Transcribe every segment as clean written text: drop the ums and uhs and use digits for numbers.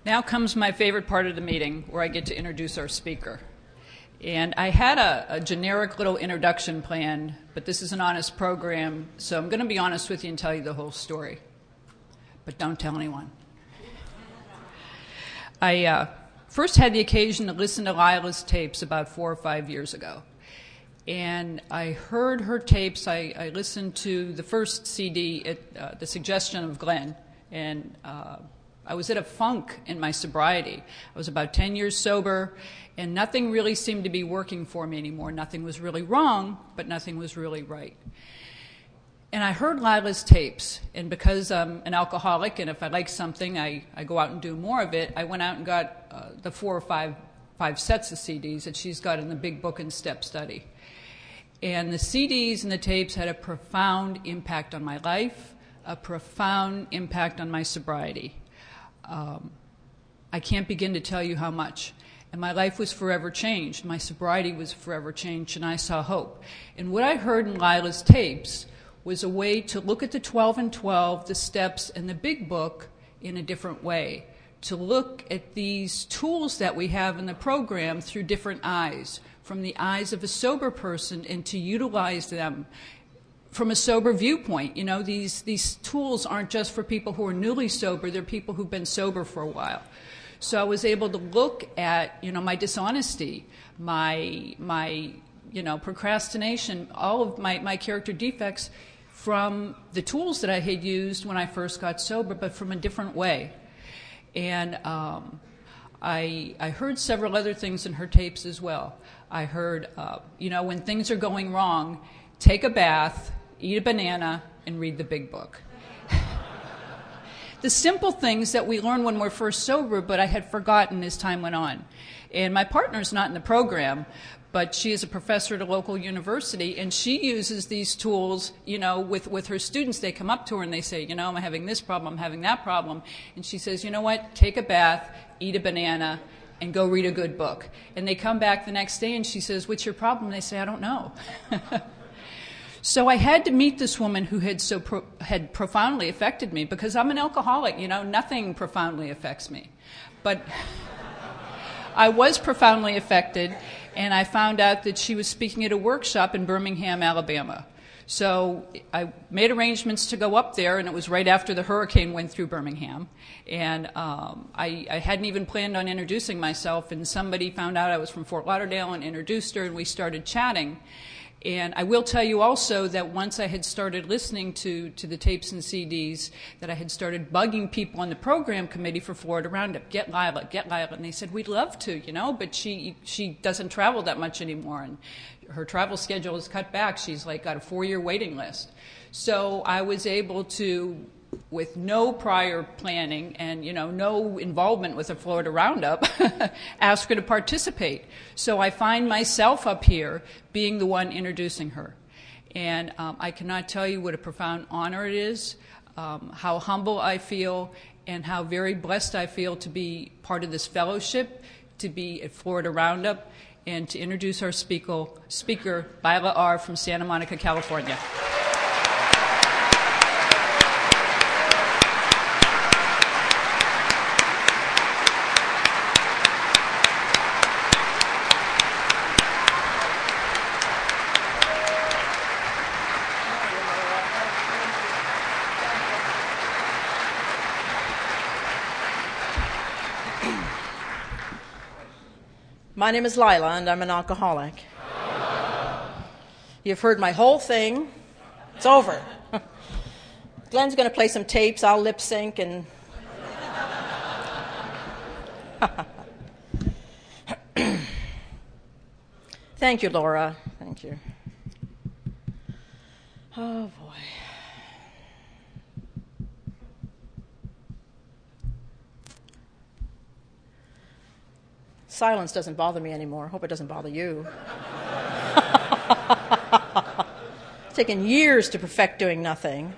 Now comes my favorite part of the meeting, where I get to introduce our speaker. And I had a generic little introduction plan, but this is an honest program, so I'm going to be honest with you and tell you the whole story. But don't tell anyone. I first had the occasion to listen to Lila's tapes about 4 or 5 years ago. And I heard her tapes. I listened to the first CD at the suggestion of Glenn, and I was at a funk in my sobriety. I was about 10 years sober, and nothing really seemed to be working for me anymore. Nothing was really wrong, but nothing was really right. And I heard Lila's tapes, and because I'm an alcoholic, and if I like something, I go out and do more of it, I went out and got the 4 or 5 sets of CDs that she's got in the Big Book and Step Study. And the CDs and the tapes had a profound impact on my life, a profound impact on my sobriety. I can't begin to tell you how much. And my life was forever changed. My sobriety was forever changed, and I saw hope. And what I heard in Lila's tapes was a way to look at the 12 and 12, the steps, and the Big Book in a different way, to look at these tools that we have in the program through different eyes, from the eyes of a sober person, and to utilize them from a sober viewpoint. You know, these tools aren't just for people who are newly sober, they're people who've been sober for a while. So I was able to look at, my dishonesty, my procrastination, all of my character defects from the tools that I had used when I first got sober, but from a different way. And I heard several other things in her tapes as well. I heard, when things are going wrong, take a bath, eat a banana, and read the Big Book. The simple things that we learn when we're first sober, but I had forgotten as time went on. And my partner's not in the program, but she is a professor at a local university, and she uses these tools, with her students. They come up to her and they say, I'm having this problem, I'm having that problem. And she says, you know what, take a bath, eat a banana, and go read a good book. And they come back the next day and she says, what's your problem? And they say, I don't know. So I had to meet this woman who had profoundly affected me, because I'm an alcoholic. Nothing profoundly affects me. But I was profoundly affected, and I found out that she was speaking at a workshop in Birmingham, Alabama. So I made arrangements to go up there, and it was right after the hurricane went through Birmingham. And I hadn't even planned on introducing myself, and somebody found out I was from Fort Lauderdale and introduced her, and we started chatting. And I will tell you also that once I had started listening to the tapes and CDs, that I had started bugging people on the program committee for Florida Roundup, get Lila. And they said, we'd love to, but she doesn't travel that much anymore. And her travel schedule is cut back. She's got a 4-year waiting list. So I was able to, with no prior planning and, no involvement with the Florida Roundup, ask her to participate. So I find myself up here being the one introducing her. And I cannot tell you what a profound honor it is, how humble I feel, and how very blessed I feel to be part of this fellowship, to be at Florida Roundup, and to introduce our speaker, Lila R. from Santa Monica, California. My name is Lila, and I'm an alcoholic. You've heard my whole thing. It's over. Glenn's going to play some tapes. I'll lip sync and... Thank you, Laura. Thank you. Oh, boy. Silence doesn't bother me anymore. Hope it doesn't bother you. It's taken years to perfect doing nothing.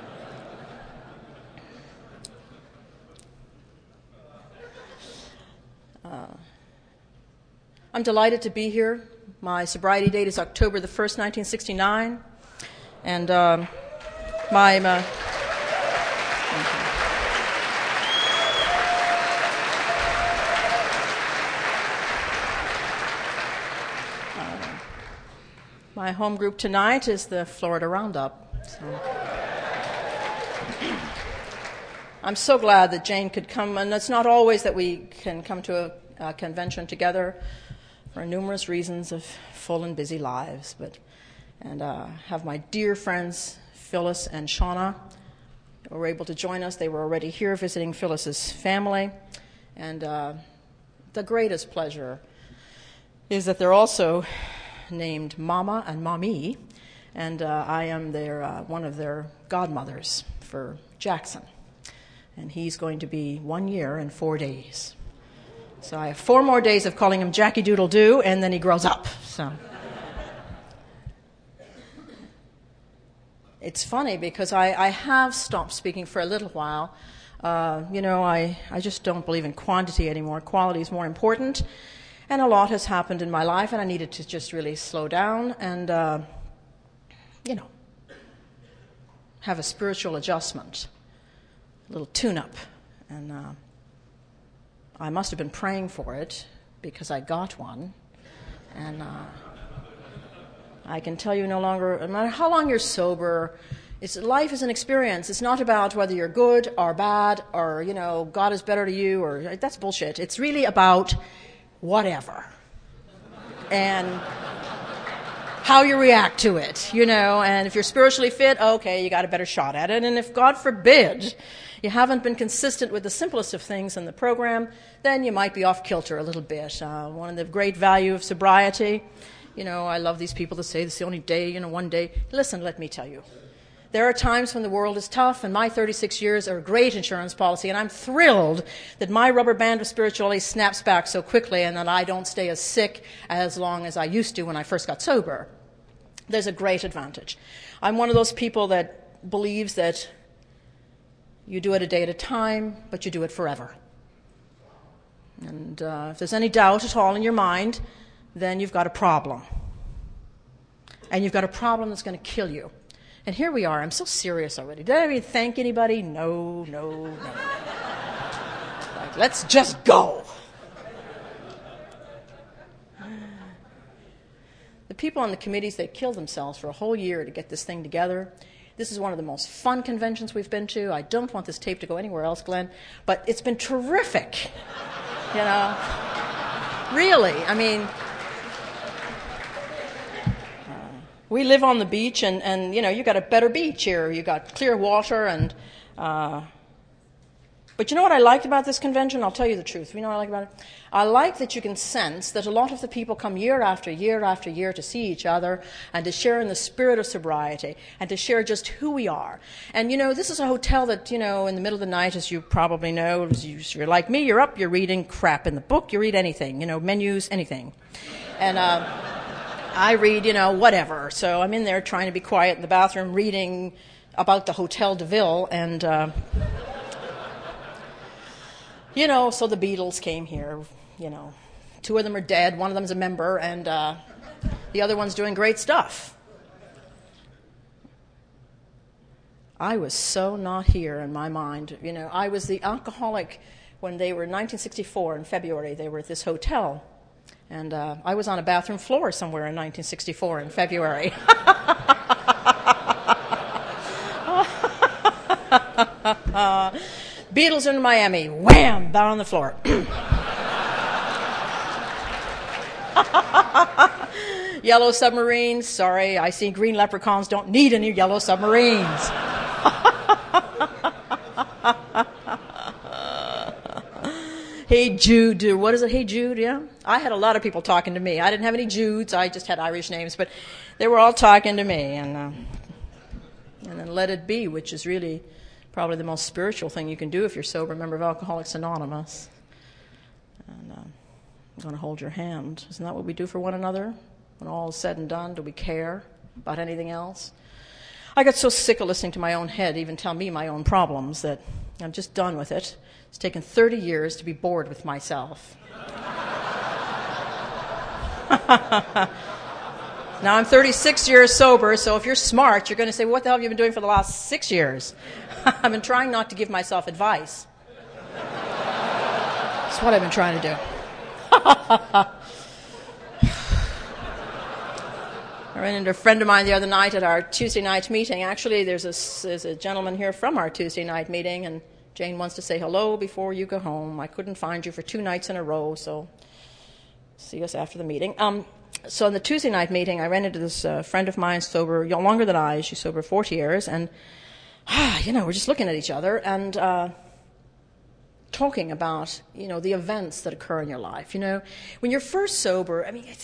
I'm delighted to be here. My sobriety date is October the 1st, 1969. And My home group tonight is the Florida Roundup. So. I'm so glad that Jane could come, and it's not always that we can come to a convention together for numerous reasons of full and busy lives. And have my dear friends Phyllis and Shauna who were able to join us. They were already here visiting Phyllis's family, and the greatest pleasure is that they're also named Mama and Mommy, and I am one of their godmothers for Jackson. And he's going to be 1 year and 4 days. So I have 4 more days of calling him Jackie Doodle Doo, and then he grows up. So it's funny because I have stopped speaking for a little while. I just don't believe in quantity anymore. Quality is more important. And a lot has happened in my life, and I needed to just really slow down and, have a spiritual adjustment. A little tune-up, and I must have been praying for it because I got one, and I can tell you no longer, no matter how long you're sober, life is an experience. It's not about whether you're good or bad or, God is better to you, or that's bullshit. It's really about whatever and how you react to it, and if you're spiritually fit, okay, you got a better shot at it, and if, God forbid, you haven't been consistent with the simplest of things in the program, then you might be off kilter a little bit. One of the great value of sobriety, I love these people that say this is the only day, one day. Listen, let me tell you. There are times when the world is tough, and my 36 years are a great insurance policy, and I'm thrilled that my rubber band of spirituality snaps back so quickly and that I don't stay as sick as long as I used to when I first got sober. There's a great advantage. I'm one of those people that believes that you do it a day at a time, but you do it forever. And if there's any doubt at all in your mind, then you've got a problem. And you've got a problem that's going to kill you. And here we are. I'm so serious already. Did I even thank anybody? No. Like, let's just go. The people on the committees, they killed themselves for a whole year to get this thing together. This is one of the most fun conventions we've been to. I don't want this tape to go anywhere else, Glenn, but it's been terrific. Really, I mean, we live on the beach, and you got a better beach here. You got clear water, and but you know what I liked about this convention? I'll tell you the truth. You know what I like about it? I like that you can sense that a lot of the people come year after year after year to see each other and to share in the spirit of sobriety and to share just who we are. And, this is a hotel that, in the middle of the night, as you probably know, if you're like me, you're up, you're reading crap in the book, you read anything, menus, anything. And I read, whatever. So I'm in there trying to be quiet in the bathroom reading about the Hotel de Ville, and so the Beatles came here, 2 of them are dead, one of them's a member, and the other one's doing great stuff. I was so not here in my mind. I was the alcoholic when they were in 1964 in February. They were at this hotel, and I was on a bathroom floor somewhere in 1964 in February. Beatles in Miami, wham, down on the floor. Yellow submarines, sorry, I see green leprechauns, don't need any yellow submarines. Hey Jude, what is it, Hey Jude, yeah? I had a lot of people talking to me. I didn't have any Judes, I just had Irish names, but they were all talking to me. And then Let It Be, which is really probably the most spiritual thing you can do if you're sober, member of Alcoholics Anonymous. And I'm going to hold your hand. Isn't that what we do for one another? When all is said and done, do we care about anything else? I got so sick of listening to my own head even tell me my own problems that I'm just done with it. It's taken 30 years to be bored with myself. Now I'm 36 years sober, so if you're smart, you're going to say, what the hell have you been doing for the last 6 years? I've been trying not to give myself advice. That's what I've been trying to do. I ran into a friend of mine the other night at our Tuesday night meeting. Actually, there's a gentleman here from our Tuesday night meeting, and Jane wants to say hello before you go home. I couldn't find you for 2 nights in a row, so see us after the meeting. So in the Tuesday night meeting, I ran into this friend of mine, sober, longer than I. She's sober 40 years, and we're just looking at each other and talking about, the events that occur in your life. When you're first sober,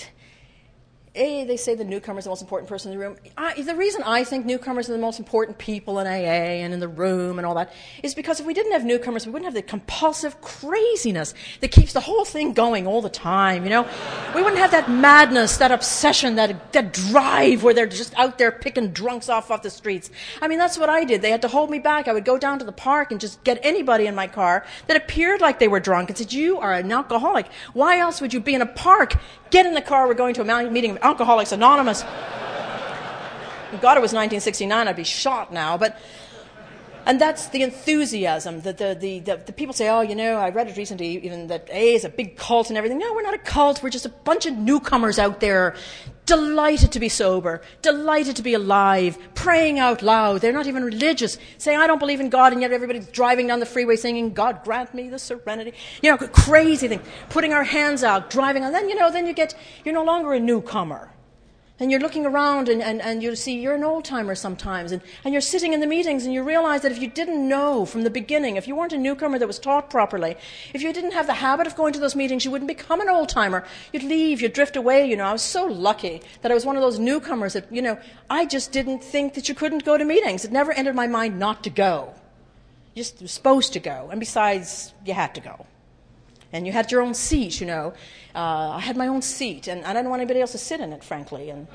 they say the newcomer's the most important person in the room. The reason I think newcomers are the most important people in AA and in the room and all that is because if we didn't have newcomers, we wouldn't have the compulsive craziness that keeps the whole thing going all the time, We wouldn't have that madness, that obsession, that drive where they're just out there picking drunks off the streets. That's what I did. They had to hold me back. I would go down to the park and just get anybody in my car that appeared like they were drunk and said, "You are an alcoholic. Why else would you be in a park? Get in the car. We're going to a meeting of Alcoholics Anonymous." God, it was 1969. I'd be shot now. And that's the enthusiasm. The people say, I read it recently even that AA is a big cult and everything. No, we're not a cult. We're just a bunch of newcomers out there, delighted to be sober, delighted to be alive, praying out loud. They're not even religious, saying, "I don't believe in God," and yet everybody's driving down the freeway singing, "God grant me the serenity." Crazy thing. Putting our hands out, driving, and then, you're no longer a newcomer. And you're looking around and you see you're an old-timer sometimes. And you're sitting in the meetings and you realize that if you didn't know from the beginning, if you weren't a newcomer that was taught properly, if you didn't have the habit of going to those meetings, you wouldn't become an old-timer. You'd leave, you'd drift away. I was so lucky that I was one of those newcomers that, I just didn't think that you couldn't go to meetings. It never entered my mind not to go. You just were supposed to go. And besides, you had to go. And you had your own seat, I had my own seat, and I didn't want anybody else to sit in it, frankly. And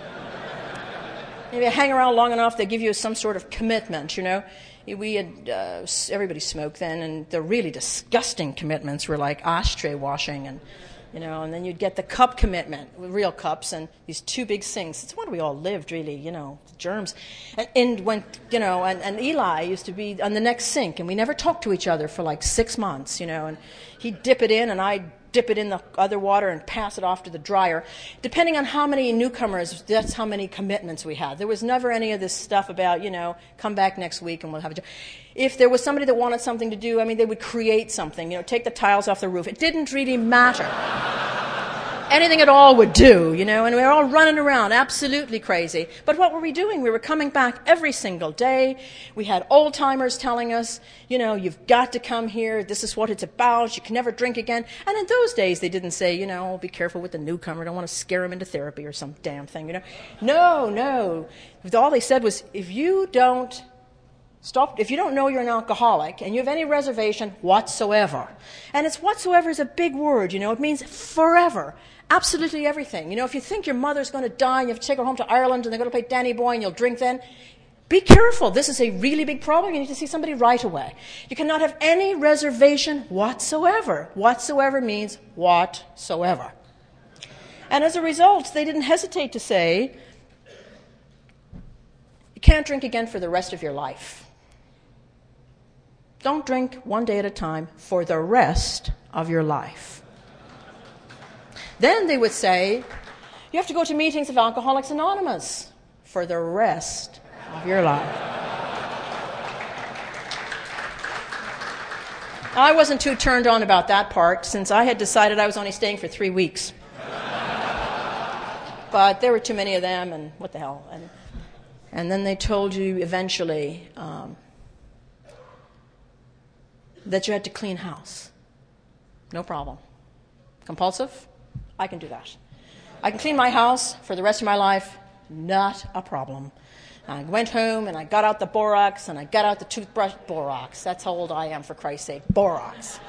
maybe I hang around long enough, they give you some sort of commitment, We had, everybody smoked then, and the really disgusting commitments were like ashtray washing and then you'd get the cup commitment, real cups, and these 2 big sinks. It's where we all lived, really, germs. And Eli used to be on the next sink, and we never talked to each other for like 6 months, and he'd dip it in, and I'd dip it in the other water and pass it off to the dryer. Depending on how many newcomers, that's how many commitments we had. There was never any of this stuff about, come back next week and we'll have a job. If there was somebody that wanted something to do, they would create something, take the tiles off the roof. It didn't really matter. Anything at all would do, and we were all running around, absolutely crazy. But what were we doing? We were coming back every single day. We had old-timers telling us, you've got to come here. This is what it's about. You can never drink again. And in those days, they didn't say, be careful with the newcomer. Don't want to scare him into therapy or some damn thing, No. All they said was, if you don't know you're an alcoholic and you have any reservation whatsoever, and it's whatsoever is a big word, it means forever, absolutely everything. If you think your mother's going to die and you have to take her home to Ireland and they're going to play Danny Boy and you'll drink then, be careful. This is a really big problem. You need to see somebody right away. You cannot have any reservation whatsoever. Whatsoever means whatsoever. And as a result, they didn't hesitate to say, you can't drink again for the rest of your life. Don't drink one day at a time for the rest of your life. Then they would say, you have to go to meetings of Alcoholics Anonymous for the rest of your life. I wasn't too turned on about that part, since I had decided I was only staying for 3 weeks. But there were too many of them, and what the hell. And then they told you eventually that you had to clean house. No problem. Compulsive? I can do that. I can clean my house for the rest of my life. Not a problem. I went home and I got out the Borax and I got out the toothbrush. Borax. That's how old I am, for Christ's sake. Borax.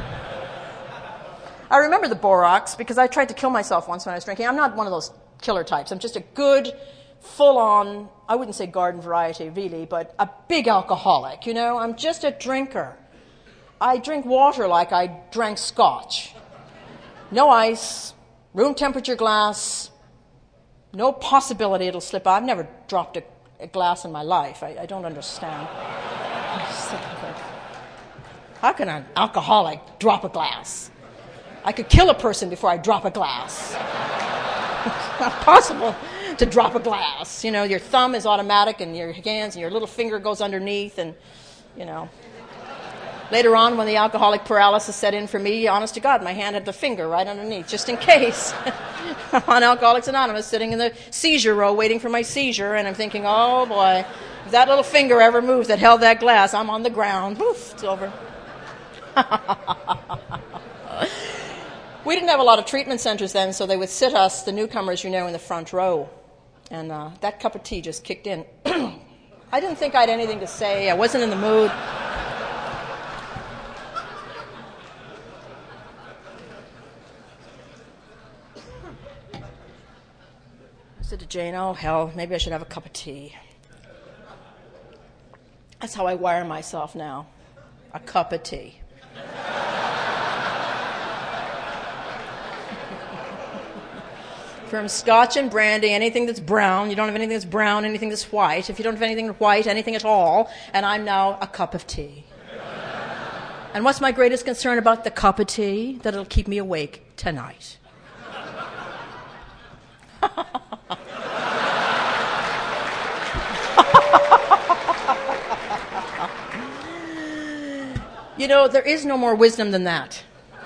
I remember the Borax because I tried to kill myself once when I was drinking. I'm not one of those killer types. I'm just a good, full-on, I wouldn't say garden variety really, but a big alcoholic, I'm just a drinker. I drink water like I drank scotch. No ice, room temperature glass, no possibility it'll slip out. I've never dropped a glass in my life. I don't understand. How can an alcoholic drop a glass? I could kill a person before I drop a glass. It's not possible. to drop a glass. You know, your thumb is automatic and your hands and your little finger goes underneath and, you know. Later on, when the alcoholic paralysis set in for me, honest to God, my hand had the finger right underneath, just in case. On Alcoholics Anonymous, sitting in the seizure row waiting for my seizure, and I'm thinking, oh boy, if that little finger ever moved that held that glass, I'm on the ground. Poof, it's over. We didn't have a lot of treatment centers then, so they would sit us, the newcomers, you know, in the front row. And that cup of tea just kicked in. I didn't think I had anything to say. I wasn't in the mood. I said to Jane, oh, hell, maybe I should have a cup of tea. That's how I wire myself now. A cup of tea. From scotch and brandy, anything that's brown. You don't have anything that's brown, anything that's white. If you don't have anything white, anything at all. And I'm now a cup of tea. And what's my greatest concern about the cup of tea? That it'll keep me awake tonight. You know, there is no more wisdom than that.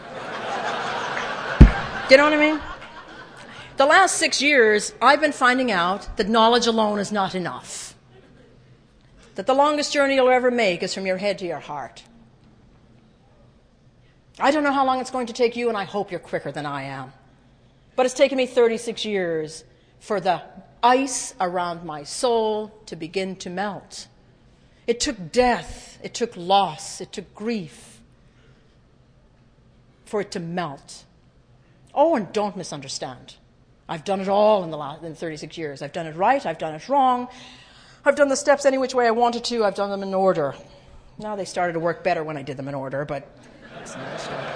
Do you know what I mean? The last 6 years, I've been finding out that knowledge alone is not enough. That the longest journey you'll ever make is from your head to your heart. I don't know how long it's going to take you, and I hope you're quicker than I am. But it's taken me 36 years for the ice around my soul to begin to melt. It took death, it took loss, it took grief for it to melt. Oh, and don't misunderstand. I've done it all in 36 years. I've done it right, I've done it wrong. I've done the steps any which way I wanted to, I've done them in order. Now they started to work better when I did them in order, but that's another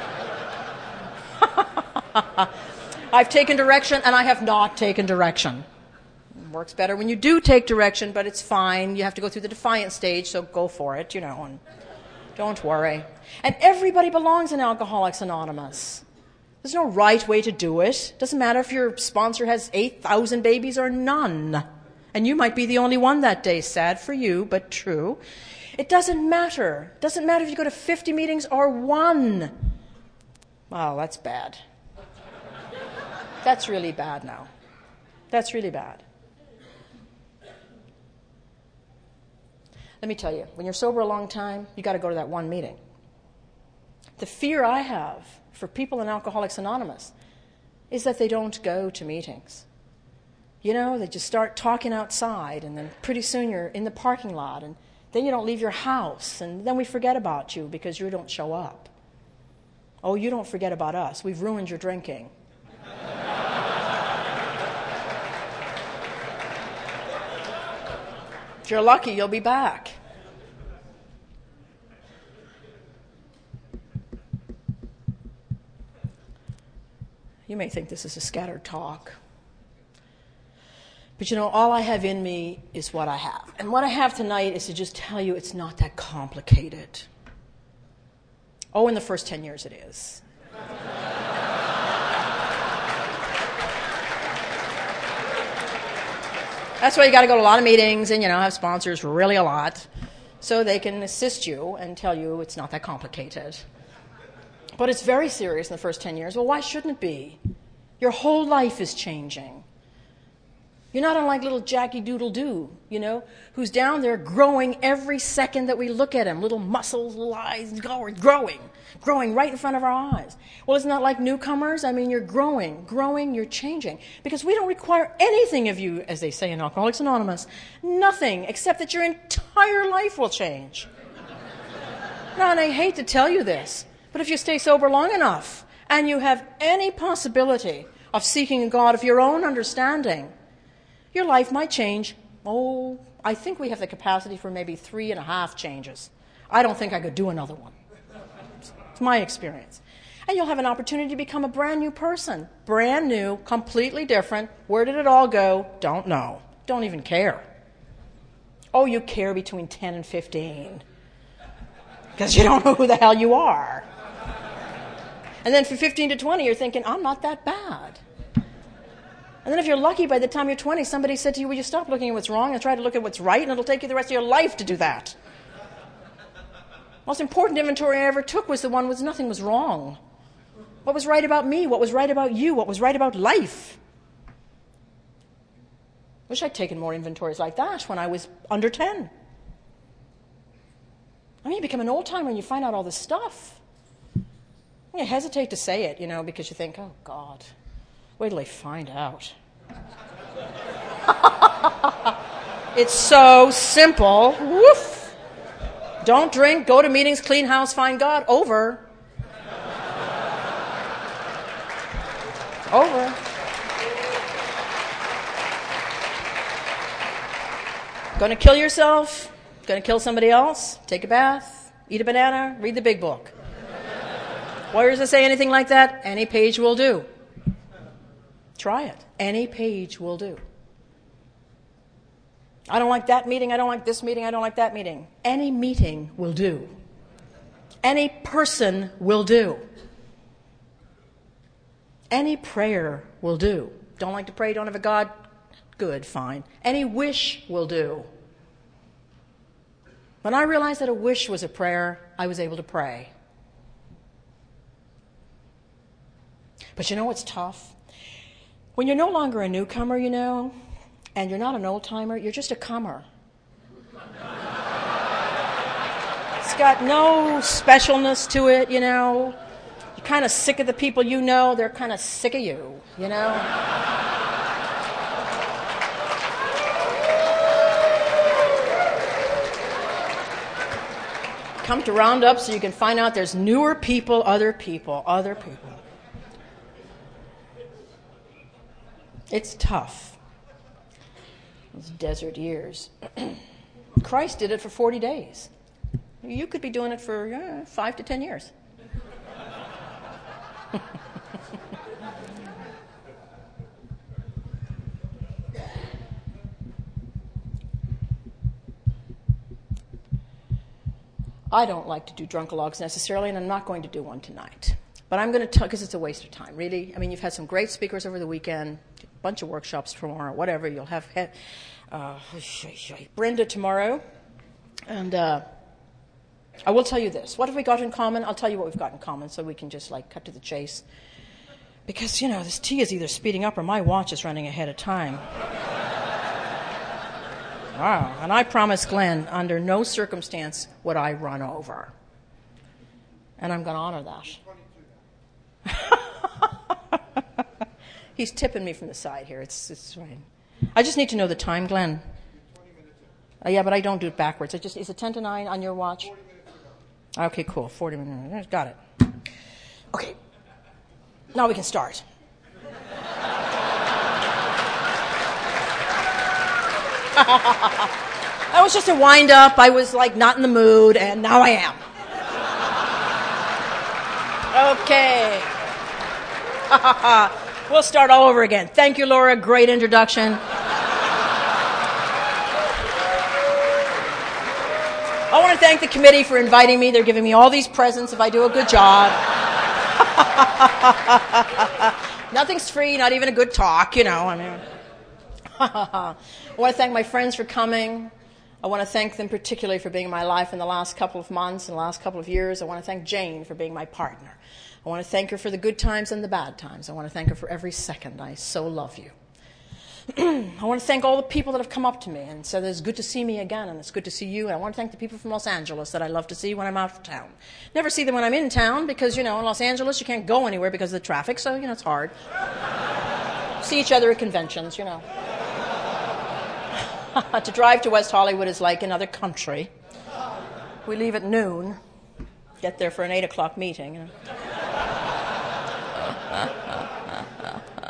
story. I've taken direction and I have not taken direction. It works better when you do take direction, but it's fine. You have to go through the defiant stage, so go for it, you know, and don't worry. And everybody belongs in Alcoholics Anonymous. There's no right way to do it. Doesn't matter if your sponsor has 8,000 babies or none. And you might be the only one that day. Sad for you, but true. It doesn't matter. It doesn't matter if you go to 50 meetings or one. Oh, that's bad. That's really bad now. That's really bad. Let me tell you, when you're sober a long time, you got to go to that one meeting. The fear I have for people in Alcoholics Anonymous is that they don't go to meetings. You know, they just start talking outside, and then pretty soon you're in the parking lot, and then you don't leave your house, and then we forget about you because you don't show up. Oh, you don't forget about us. We've ruined your drinking. If you're lucky, you'll be back. You may think this is a scattered talk. But you know, all I have in me is what I have. And what I have tonight is to just tell you it's not that complicated. Oh, in the first 10 years it is. That's why you got to go to a lot of meetings and, you know, have sponsors really a lot so they can assist you and tell you it's not that complicated. But it's very serious in the first 10 years. Well, why shouldn't it be? Your whole life is changing. You're not unlike little Jackie Doodle-Doo, you know, who's down there growing every second that we look at him. Little muscles, little eyes, growing right in front of our eyes. Well, isn't that like newcomers? I mean, you're growing, you're changing. Because we don't require anything of you, as they say in Alcoholics Anonymous. Nothing, except that your entire life will change. Now, and I hate to tell you this, but if you stay sober long enough, and you have any possibility of seeking a God of your own understanding, your life might change. Oh, I think we have the capacity for maybe 3.5 changes. I don't think I could do another one. It's my experience. And you'll have an opportunity to become a brand new person. Brand new, completely different. Where did it all go? Don't know. Don't even care. Oh, you care between 10 and 15. Because you don't know who the hell you are. And then from 15 to 20, you're thinking, I'm not that bad. And then if you're lucky, by the time you're 20, somebody said to you, will you stop looking at what's wrong and try to look at what's right, and it'll take you the rest of your life to do that. Most important inventory I ever took was the one with nothing was wrong. What was right about me? What was right about you? What was right about life? Wish I'd taken more inventories like that when I was under 10. I mean, you become an old-timer and you find out all this stuff. You hesitate to say it, because you think, oh, God, wait till they find out. It's so simple. Woof. Don't drink, go to meetings, clean house, find God. Over. Over. Going to kill yourself? Going to kill somebody else? Take a bath? Eat a banana? Read the big book. Where does it say anything like that? Any page will do. Try it. Any page will do. I don't like that meeting. I don't like this meeting. I don't like that meeting. Any meeting will do. Any person will do. Any prayer will do. Don't like to pray, don't have a God? Good, fine. Any wish will do. When I realized that a wish was a prayer, I was able to pray. But you know what's tough? When you're no longer a newcomer, and you're not an old-timer, you're just a comer. It's got no specialness to it, You're kind of sick of the people they're kind of sick of you, Come to Roundup so you can find out there's newer people, other people. It's tough. Those desert years. Christ did it for 40 days. You could be doing it for 5 to 10 years. I don't like to do drunkalogs necessarily, and I'm not going to do one tonight. But I'm going to because it's a waste of time, really. I mean, you've had some great speakers over the weekend, a bunch of workshops tomorrow, whatever. You'll have Brenda tomorrow. And I will tell you this. What have we got in common? I'll tell you what we've got in common so we can just cut to the chase. Because, this tea is either speeding up or my watch is running ahead of time. Wow. And I promised Glenn, under no circumstance would I run over. And I'm going to honor that. He's tipping me from the side here. It's fine. I just need to know the time, Glenn. Yeah, but I don't do it backwards. Is it 10 to 9 on your watch? 40 minutes to go. Okay, cool. 40 minutes. Got it. Okay. Now we can start. That was just a wind-up. I was not in the mood, and now I am. Okay. We'll start all over again. Thank you, Laura. Great introduction. I want to thank the committee for inviting me. They're giving me all these presents if I do a good job. Nothing's free, not even a good talk, I want to thank my friends for coming. I want to thank them particularly for being in my life in the last couple of months and the last couple of years. I want to thank Jane for being my partner. I want to thank her for the good times and the bad times. I want to thank her for every second. I so love you. I want to thank all the people that have come up to me and said it's good to see me again and it's good to see you. And I want to thank the people from Los Angeles that I love to see when I'm out of town. Never see them when I'm in town because, in Los Angeles you can't go anywhere because of the traffic, so, it's hard. See each other at conventions, To drive to West Hollywood is like another country. We leave at noon, get there for an 8 o'clock meeting.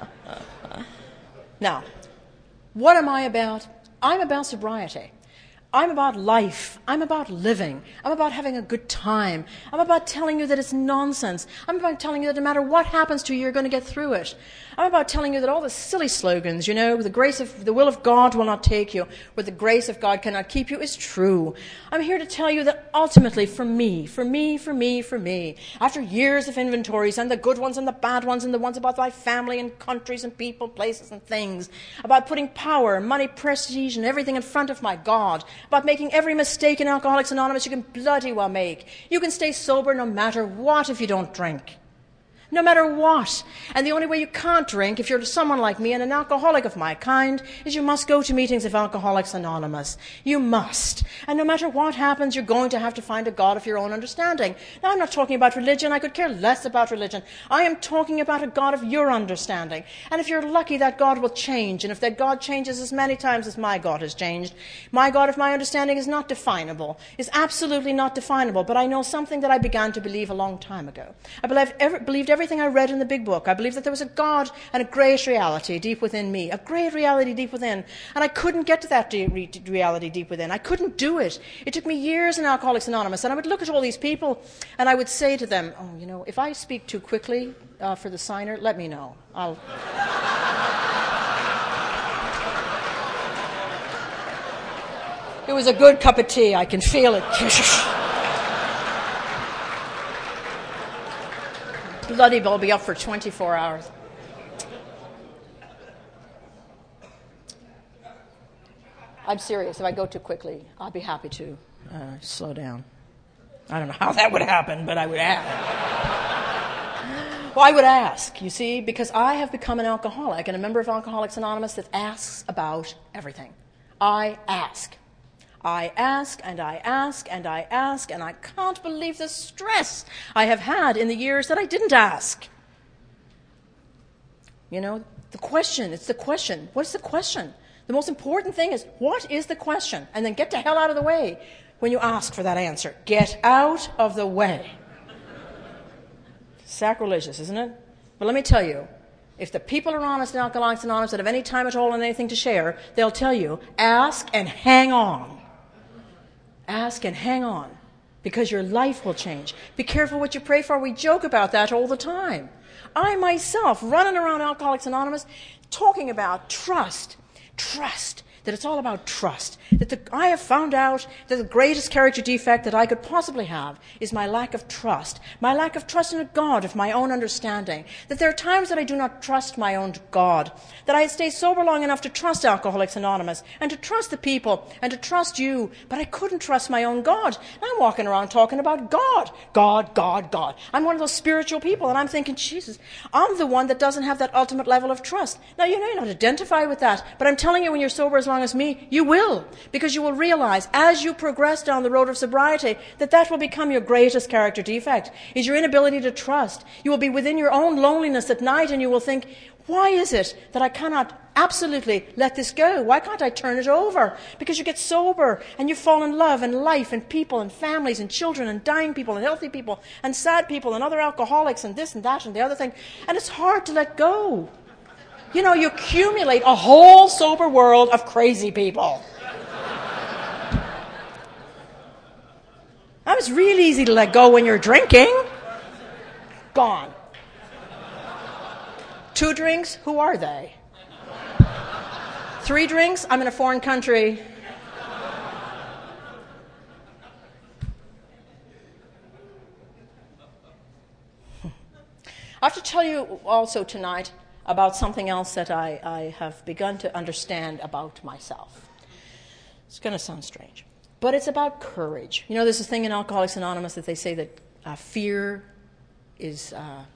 Now, what am I about? I'm about sobriety. I'm about life. I'm about living. I'm about having a good time. I'm about telling you that it's nonsense. I'm about telling you that no matter what happens to you, you're going to get through it. I'm about telling you that all the silly slogans, the will of God will not take you, where the grace of God cannot keep you, is true. I'm here to tell you that ultimately, for me, after years of inventories, and the good ones and the bad ones, and the ones about my family and countries and people, places and things, about putting power, money, prestige, and everything in front of my God, about making every mistake in Alcoholics Anonymous you can bloody well make. You can stay sober no matter what if you don't drink. No matter what. And the only way you can't drink, if you're someone like me and an alcoholic of my kind, is you must go to meetings of Alcoholics Anonymous. You must. And no matter what happens, you're going to have to find a God of your own understanding. Now, I'm not talking about religion. I could care less about religion. I am talking about a God of your understanding. And if you're lucky, that God will change. And if that God changes as many times as my God has changed, my God of my understanding is not definable, is absolutely not definable. But I know something that I began to believe a long time ago. I believed everything I read in the big book. I believed that there was a God and a great reality deep within me, a great reality deep within. And I couldn't get to that reality deep within. I couldn't do it. It took me years in Alcoholics Anonymous. And I would look at all these people and I would say to them, if I speak too quickly for the signer, let me know. It was a good cup of tea. I can feel it. Bloody will be up for 24 hours. I'm serious. If I go too quickly, I'll be happy to slow down. I don't know how that would happen, but I would ask. Well, I would ask, you see, because I have become an alcoholic and a member of Alcoholics Anonymous that asks about everything. I ask. I ask, and I ask, and I ask, and I can't believe the stress I have had in the years that I didn't ask. The question, it's the question. What's the question? The most important thing is, what is the question? And then get the hell out of the way when you ask for that answer. Get out of the way. Sacrilegious, isn't it? But let me tell you, if the people are honest in Alcoholics Anonymous that have any time at all and anything to share, they'll tell you, ask and hang on. Ask and hang on, because your life will change. Be careful what you pray for. We joke about that all the time. I myself, running around Alcoholics Anonymous, talking about trust, that it's all about trust. I have found out that the greatest character defect that I could possibly have is my lack of trust. My lack of trust in a God of my own understanding. That there are times that I do not trust my own God. That I stay sober long enough to trust Alcoholics Anonymous and to trust the people and to trust you. But I couldn't trust my own God. I'm walking around talking about God. God. I'm one of those spiritual people and I'm thinking, Jesus, I'm the one that doesn't have that ultimate level of trust. Now, you may not identify with that, but I'm telling you, when you're sober as long as me, you will, because you will realize as you progress down the road of sobriety that will become your greatest character defect, is your inability to trust. You will be within your own loneliness at night and you will think, why is it that I cannot absolutely let this go? Why can't I turn it over? Because you get sober and you fall in love and life and people and families and children and dying people and healthy people and sad people and other alcoholics and this and that and the other thing, and it's hard to let go. You accumulate a whole sober world of crazy people. That was real easy to let go when you're drinking. Gone. 2 drinks, who are they? 3 drinks, I'm in a foreign country. I have to tell you also tonight about something else that I have begun to understand about myself. It's going to sound strange, but it's about courage. There's this thing in Alcoholics Anonymous that they say that fear is...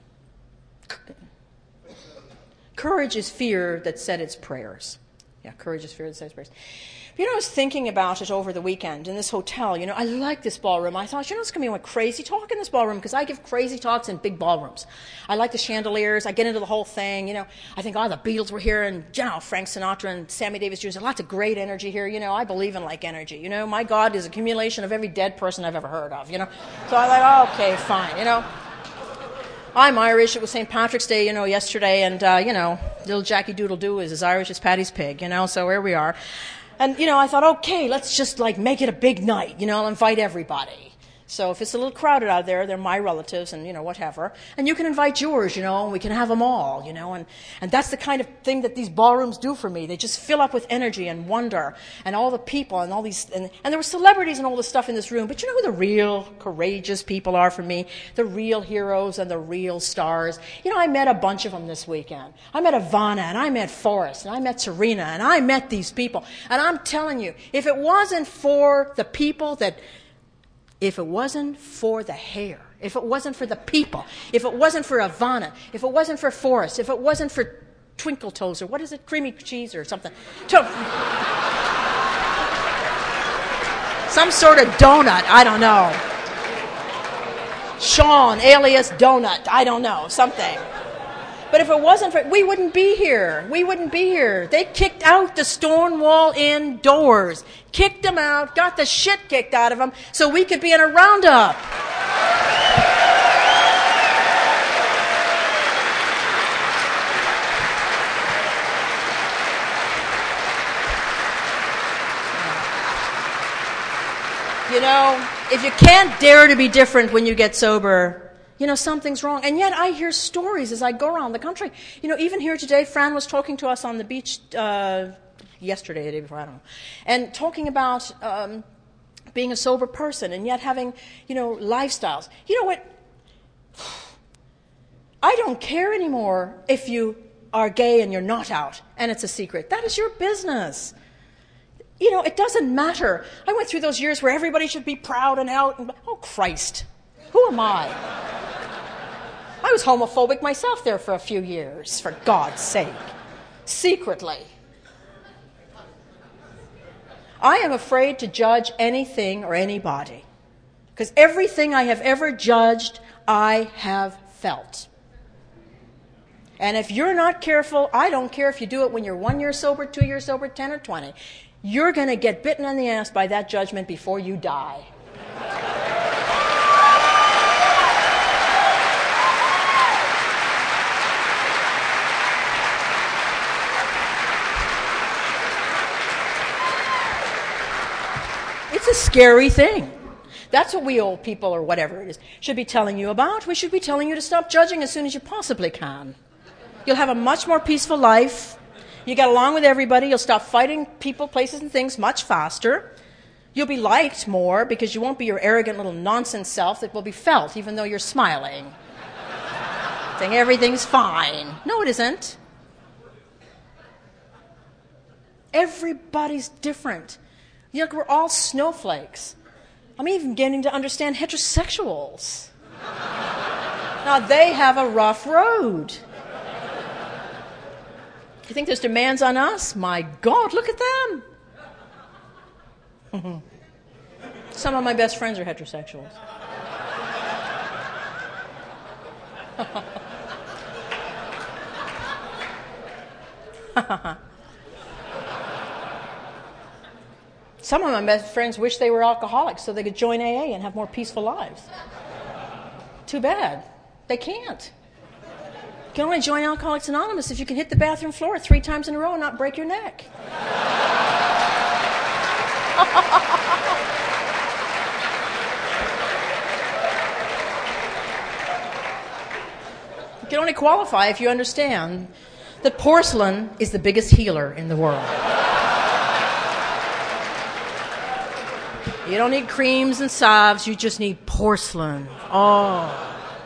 courage is fear that said its prayers. Yeah, courage is fear that said its prayers. I was thinking about it over the weekend in this hotel. I like this ballroom. I thought, it's going to be like crazy talk in this ballroom because I give crazy talks in big ballrooms. I like the chandeliers. I get into the whole thing. I think, the Beatles were here and, Frank Sinatra and Sammy Davis Jr. Lots of great energy here. I believe in like energy. My God is accumulation of every dead person I've ever heard of, So I like, okay, fine, I'm Irish. It was St. Patrick's Day, yesterday. And, little Jackie Doodle Doo is as Irish as Paddy's pig, so here we are. And, I thought, okay, let's just make it a big night. I'll invite everybody. So if it's a little crowded out there, they're my relatives and, whatever. And you can invite yours, and we can have them all, And that's the kind of thing that these ballrooms do for me. They just fill up with energy and wonder and all the people and all these. And there were celebrities and all this stuff in this room. But you know who the real courageous people are for me? The real heroes and the real stars. I met a bunch of them this weekend. I met Ivana and I met Forrest and I met Serena and I met these people. And I'm telling you, if it wasn't for the people if it wasn't for the hair, if it wasn't for the people, if it wasn't for Ivana, if it wasn't for Forrest, if it wasn't for Twinkle Toes, or what is it, creamy cheese or something. Some sort of donut, I don't know. Sean, alias Donut, I don't know, something. But if it wasn't for, we wouldn't be here. We wouldn't be here. They kicked out the Stonewall Inn doors. Kicked them out, got the shit kicked out of them, so we could be in a roundup. If you can't dare to be different when you get sober, something's wrong. And yet I hear stories as I go around the country. Even here today, Fran was talking to us on the beach yesterday, the day before, I don't know, and talking about being a sober person and yet having, lifestyles. You know what? I don't care anymore if you are gay and you're not out and it's a secret. That is your business. It doesn't matter. I went through those years where everybody should be proud and out. And, oh, Christ. Who am I? I was homophobic myself there for a few years, for God's sake. Secretly. I am afraid to judge anything or anybody. Because everything I have ever judged, I have felt. And if you're not careful, I don't care if you do it when you're 1 year sober, 2 years sober, 10 or 20. You're going to get bitten in the ass by that judgment before you die. It's a scary thing. That's what we old people, or whatever it is, should be telling you about. We should be telling you to stop judging as soon as you possibly can. You'll have a much more peaceful life. You get along with everybody. You'll stop fighting people, places, and things much faster. You'll be liked more because you won't be your arrogant little nonsense self that will be felt even though you're smiling. Saying everything's fine. No, it isn't. Everybody's different. We're all snowflakes. I'm even getting to understand heterosexuals. Now, they have a rough road. You think there's demands on us? My God, look at them. Some of my best friends are heterosexuals. Some of my best friends wish they were alcoholics so they could join AA and have more peaceful lives. Too bad. They can't. You can only join Alcoholics Anonymous if you can hit the bathroom floor 3 times in a row and not break your neck. You can only qualify if you understand that porcelain is the biggest healer in the world. You don't need creams and salves, you just need porcelain. Oh.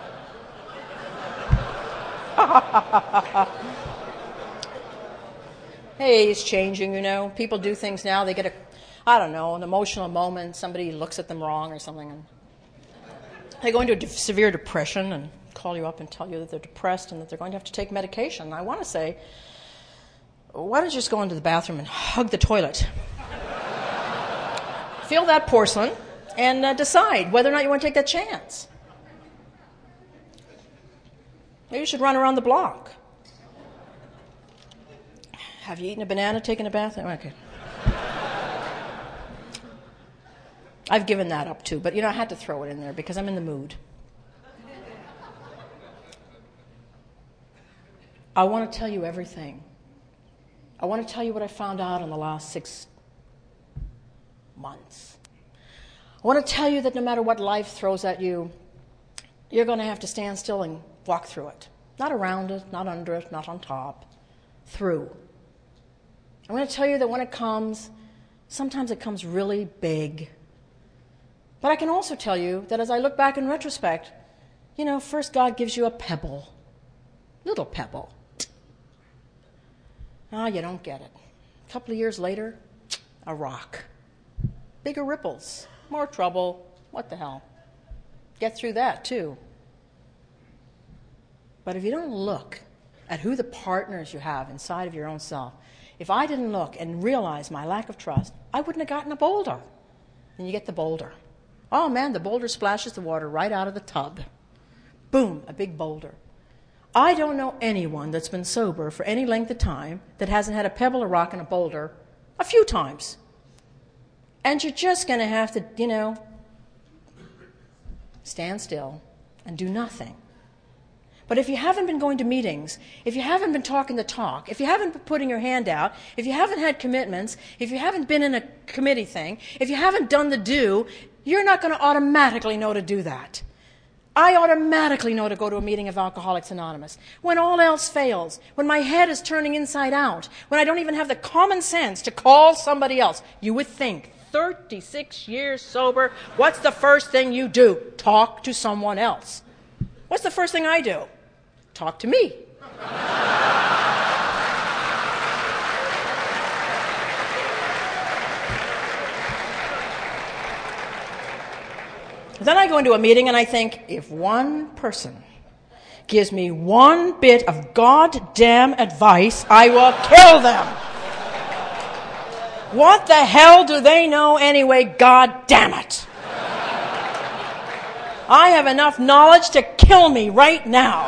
Hey, it's changing, People do things now. They get an emotional moment. Somebody looks at them wrong or something. And they go into a severe depression and call you up and tell you that they're depressed and that they're going to have to take medication. I want to say, why don't you just go into the bathroom and hug the toilet? Feel that porcelain and decide whether or not you want to take that chance. Maybe you should run around the block. Have you eaten a banana, taken a bath? Okay. I've given that up too, but I had to throw it in there because I'm in the mood. I want to tell you everything. I want to tell you what I found out in the last months. I want to tell you that no matter what life throws at you, you're going to have to stand still and walk through it. Not around it, not under it, not on top. Through. I'm going to tell you that when it comes, sometimes it comes really big. But I can also tell you that as I look back in retrospect, first God gives you a pebble. Little pebble. You don't get it. A couple of years later, a rock. Bigger ripples. More trouble. What the hell? Get through that, too. But if you don't look at who the partners you have inside of your own self, if I didn't look and realize my lack of trust, I wouldn't have gotten a boulder. Then you get the boulder. Oh, man, the boulder splashes the water right out of the tub. Boom, a big boulder. I don't know anyone that's been sober for any length of time that hasn't had a pebble, a rock, and a boulder a few times. And you're just going to have to, stand still and do nothing. But if you haven't been going to meetings, if you haven't been talking the talk, if you haven't been putting your hand out, if you haven't had commitments, if you haven't been in a committee thing, if you haven't done the do, you're not going to automatically know to do that. I automatically know to go to a meeting of Alcoholics Anonymous. When all else fails, when my head is turning inside out, when I don't even have the common sense to call somebody else, you would think, 36 years sober, what's the first thing you do? Talk to someone else. What's the first thing I do? Talk to me. Then I go into a meeting and I think, if one person gives me one bit of goddamn advice, I will kill them. What the hell do they know anyway? God damn it. I have enough knowledge to kill me right now.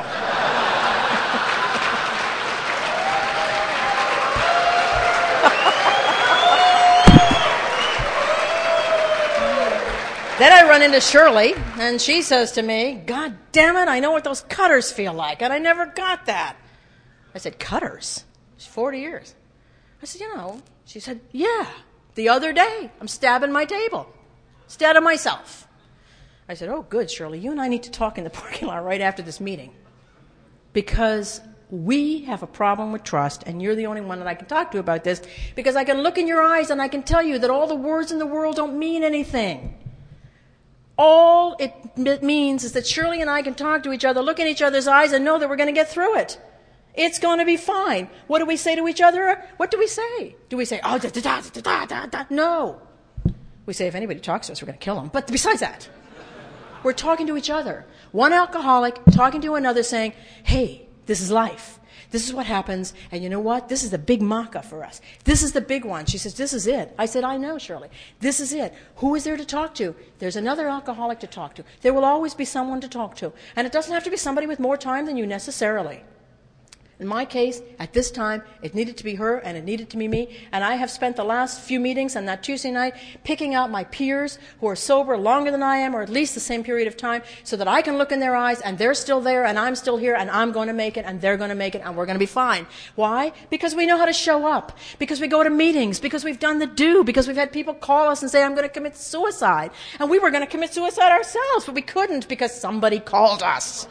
Then I run into Shirley, and she says to me, God damn it, I know what those cutters feel like, and I never got that. I said, cutters? She's 40 years. I said, She said, yeah, the other day, I'm stabbing my table, stabbing myself. I said, oh, good, Shirley, you and I need to talk in the parking lot right after this meeting, because we have a problem with trust, and you're the only one that I can talk to about this, because I can look in your eyes and I can tell you that all the words in the world don't mean anything. All it means is that Shirley and I can talk to each other, look in each other's eyes, and know that we're going to get through it. It's going to be fine. What do we say to each other? What do we say? Do we say, oh, da, da, da, da, da, da, da? No. We say, if anybody talks to us, we're going to kill them. But besides that, we're talking to each other. One alcoholic talking to another saying, hey, this is life. This is what happens, and you know what? This is the big maca for us. This is the big one. She says, this is it. I said, I know, Shirley. This is it. Who is there to talk to? There's another alcoholic to talk to. There will always be someone to talk to. And it doesn't have to be somebody with more time than you necessarily. In my case, at this time, it needed to be her and it needed to be me. And I have spent the last few meetings and that Tuesday night picking out my peers who are sober longer than I am, or at least the same period of time, so that I can look in their eyes and they're still there and I'm still here and I'm going to make it and they're going to make it and we're going to be fine. Why? Because we know how to show up. Because we go to meetings. Because we've done the do. Because we've had people call us and say, I'm going to commit suicide. And we were going to commit suicide ourselves, but we couldn't because somebody called us.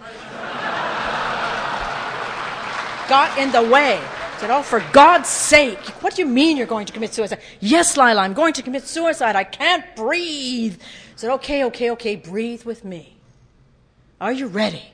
Got in the way. Said, oh, for God's sake, what do you mean you're going to commit suicide? Yes, Lila, I'm going to commit suicide. I can't breathe. Said, okay, breathe with me. Are you ready?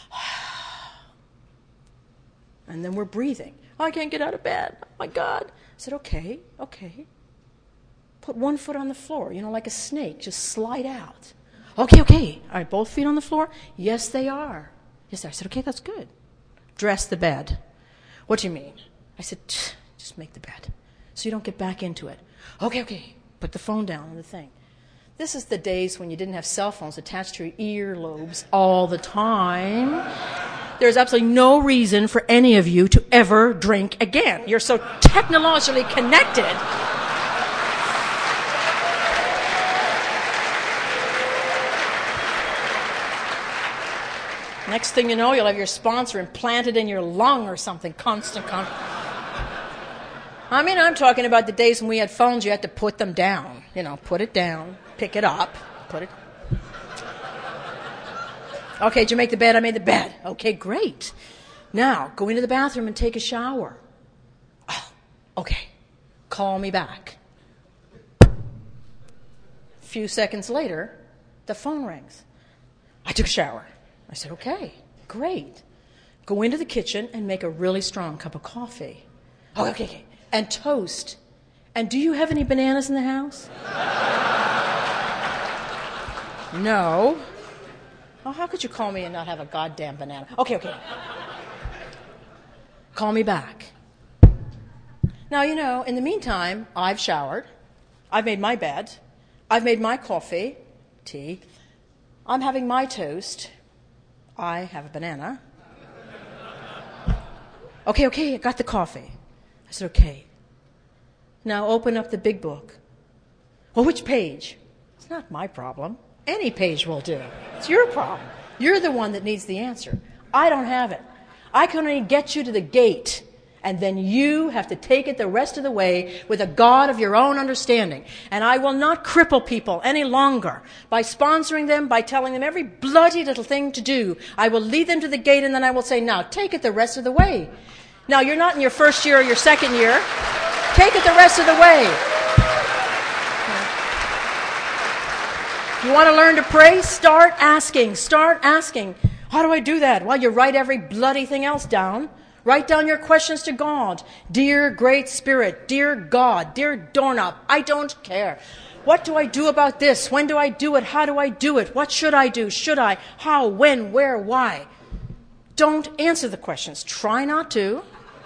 And then we're breathing. Oh, I can't get out of bed. Oh, my God. I said, okay. Put one foot on the floor, like a snake. Just slide out. Okay. All right, both feet on the floor? Yes, they are. Yes, they are. I said, okay, that's good. Dress the bed. What do you mean? I said, just make the bed so you don't get back into it. Okay. Put the phone down on the thing. This is the days when you didn't have cell phones attached to your earlobes all the time. There's absolutely no reason for any of you to ever drink again. You're so technologically connected. Next thing you know, you'll have your sponsor implanted in your lung or something. Constant. I mean, I'm talking about the days when we had phones, you had to put them down. Put it down, pick it up, put it. Okay, did you make the bed? I made the bed. Okay, great. Now, go into the bathroom and take a shower. Oh, okay. Call me back. A few seconds later, the phone rings. I took a shower. I said, okay, great. Go into the kitchen and make a really strong cup of coffee. Oh, okay. And toast. And do you have any bananas in the house? No. Oh, how could you call me and not have a goddamn banana? Okay. Call me back. Now, in the meantime, I've showered. I've made my bed. I've made my coffee, tea. I'm having my toast. I have a banana. Okay, I got the coffee. I said, okay. Now open up the big book. Well, which page? It's not my problem. Any page will do. It's your problem. You're the one that needs the answer. I don't have it. I can only get you to the gate, and then you have to take it the rest of the way with a God of your own understanding. And I will not cripple people any longer by sponsoring them, by telling them every bloody little thing to do. I will lead them to the gate, and then I will say, now, take it the rest of the way. Now, you're not in your first year or your second year. Take it the rest of the way. You want to learn to pray? Start asking. How do I do that? Well, you write every bloody thing else down. Write down your questions to God. Dear Great Spirit, dear God, dear doorknob, I don't care. What do I do about this? When do I do it? How do I do it? What should I do? Should I? How? When? Where? Why? Don't answer the questions. Try not to.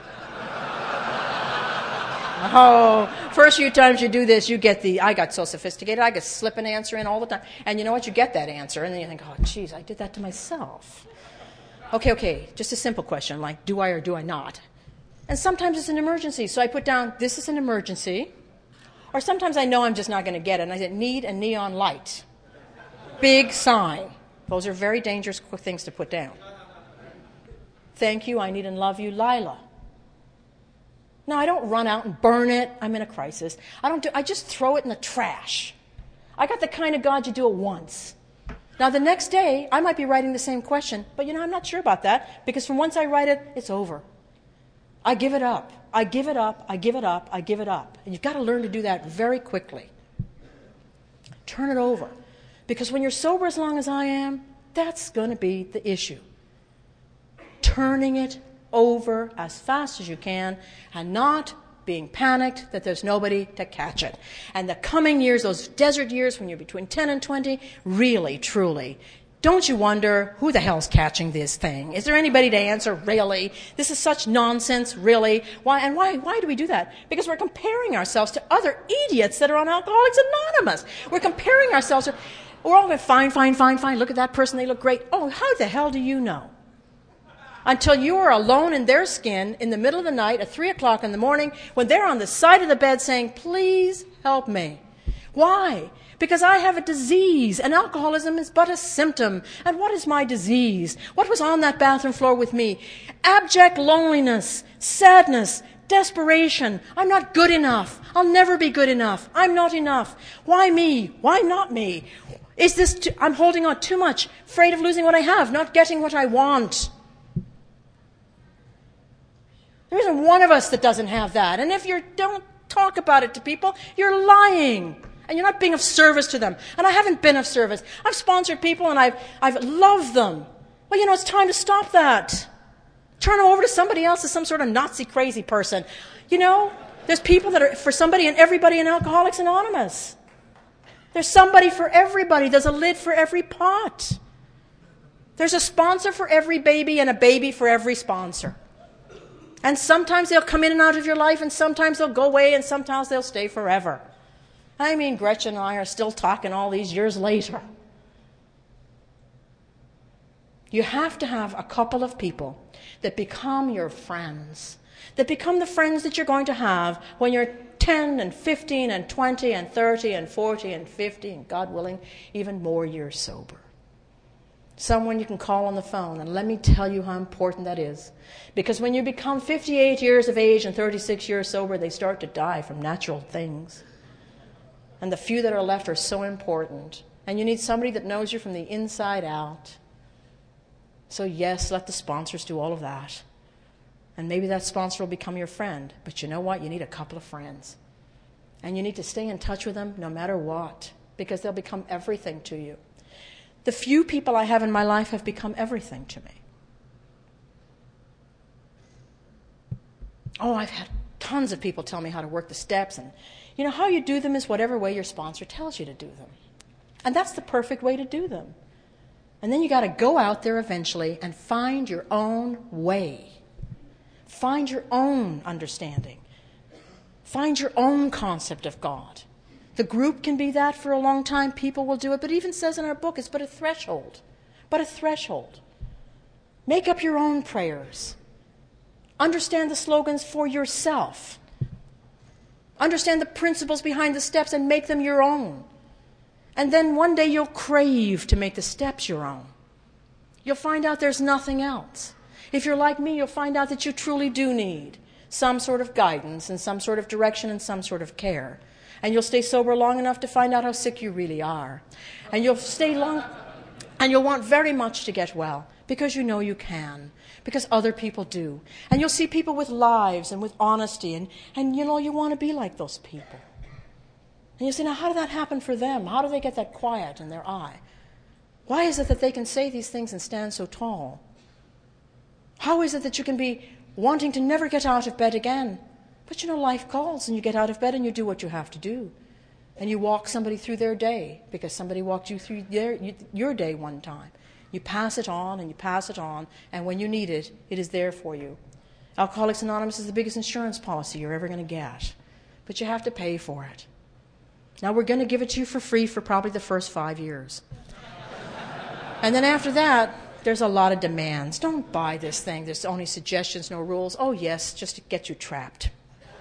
Oh, first few times you do this, you get I got so sophisticated, I could slip an answer in all the time. And you know what? You get that answer, and then you think, oh, geez, I did that to myself. Okay, just a simple question, like, do I or do I not? And sometimes it's an emergency, so I put down, this is an emergency. Or sometimes I know I'm just not going to get it, and I said, need a neon light. Big sign. Those are very dangerous things to put down. Thank you, I need and love you, Lila. No, I don't run out and burn it. I'm in a crisis. I just throw it in the trash. I got the kind of God you do it once. Now, the next day, I might be writing the same question, but I'm not sure about that, because from once I write it, it's over. I give it up. I give it up. I give it up. I give it up. And you've got to learn to do that very quickly. Turn it over. Because when you're sober as long as I am, that's going to be the issue. Turning it over as fast as you can and not being panicked that there's nobody to catch it. And the coming years, those desert years when you're between 10 and 20, really, truly, don't you wonder who the hell's catching this thing? Is there anybody to answer? Really? This is such nonsense, really? Why do we do that? Because we're comparing ourselves to other idiots that are on Alcoholics Anonymous. We're comparing ourselves to, we're all going, fine, look at that person, they look great. Oh, how the hell do you know? Until you are alone in their skin in the middle of the night at 3 o'clock in the morning when they're on the side of the bed saying, please help me. Why? Because I have a disease, and alcoholism is but a symptom. And what is my disease? What was on that bathroom floor with me? Abject loneliness, sadness, desperation. I'm not good enough. I'll never be good enough. I'm not enough. Why me? Why not me? Is this I'm holding on too much, afraid of losing what I have, not getting what I want. There isn't one of us that doesn't have that. And if you don't talk about it to people, you're lying. And you're not being of service to them. And I haven't been of service. I've sponsored people and I've loved them. Well, it's time to stop that. Turn them over to somebody else as some sort of Nazi crazy person. There's people that are for somebody and everybody in Alcoholics Anonymous. There's somebody for everybody. There's a lid for every pot. There's a sponsor for every baby and a baby for every sponsor. And sometimes they'll come in and out of your life, and sometimes they'll go away, and sometimes they'll stay forever. I mean, Gretchen and I are still talking all these years later. You have to have a couple of people that become your friends, that become the friends that you're going to have when you're 10 and 15 and 20 and 30 and 40 and 50 and, God willing, even more years sober. Someone you can call on the phone, and let me tell you how important that is. Because when you become 58 years of age and 36 years sober, they start to die from natural things. And the few that are left are so important. And you need somebody that knows you from the inside out. So yes, let the sponsors do all of that. And maybe that sponsor will become your friend. But you know what? You need a couple of friends. And you need to stay in touch with them no matter what, because they'll become everything to you. The few people I have in my life have become everything to me. Oh, I've had tons of people tell me how to work the steps. And you know, how you do them is whatever way your sponsor tells you to do them. And that's the perfect way to do them. And then you got to go out there eventually and find your own way. Find your own understanding. Find your own concept of God. The group can be that for a long time. People will do it. But it even says in our book, it's but a threshold. But a threshold. Make up your own prayers. Understand the slogans for yourself. Understand the principles behind the steps and make them your own. And then one day you'll crave to make the steps your own. You'll find out there's nothing else. If you're like me, you'll find out that you truly do need some sort of guidance and some sort of direction and some sort of care. And you'll stay sober long enough to find out how sick you really are. And you'll stay long, and you'll want very much to get well because you know you can, because other people do. And you'll see people with lives and with honesty, and you know you want to be like those people. And you say, now how did that happen for them? How do they get that quiet in their eye? Why is it that they can say these things and stand so tall? How is it that you can be wanting to never get out of bed again? But you know, life calls and you get out of bed and you do what you have to do. And you walk somebody through their day because somebody walked you through your day one time. You pass it on and you pass it on, and when you need it, it is there for you. Alcoholics Anonymous is the biggest insurance policy you're ever going to get. But you have to pay for it. Now we're going to give it to you for free for probably the first 5 years. And then after that, there's a lot of demands. Don't buy this thing. There's only suggestions, no rules. Oh yes, just to get you trapped.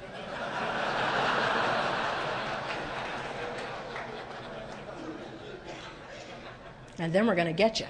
And then we're going to get you.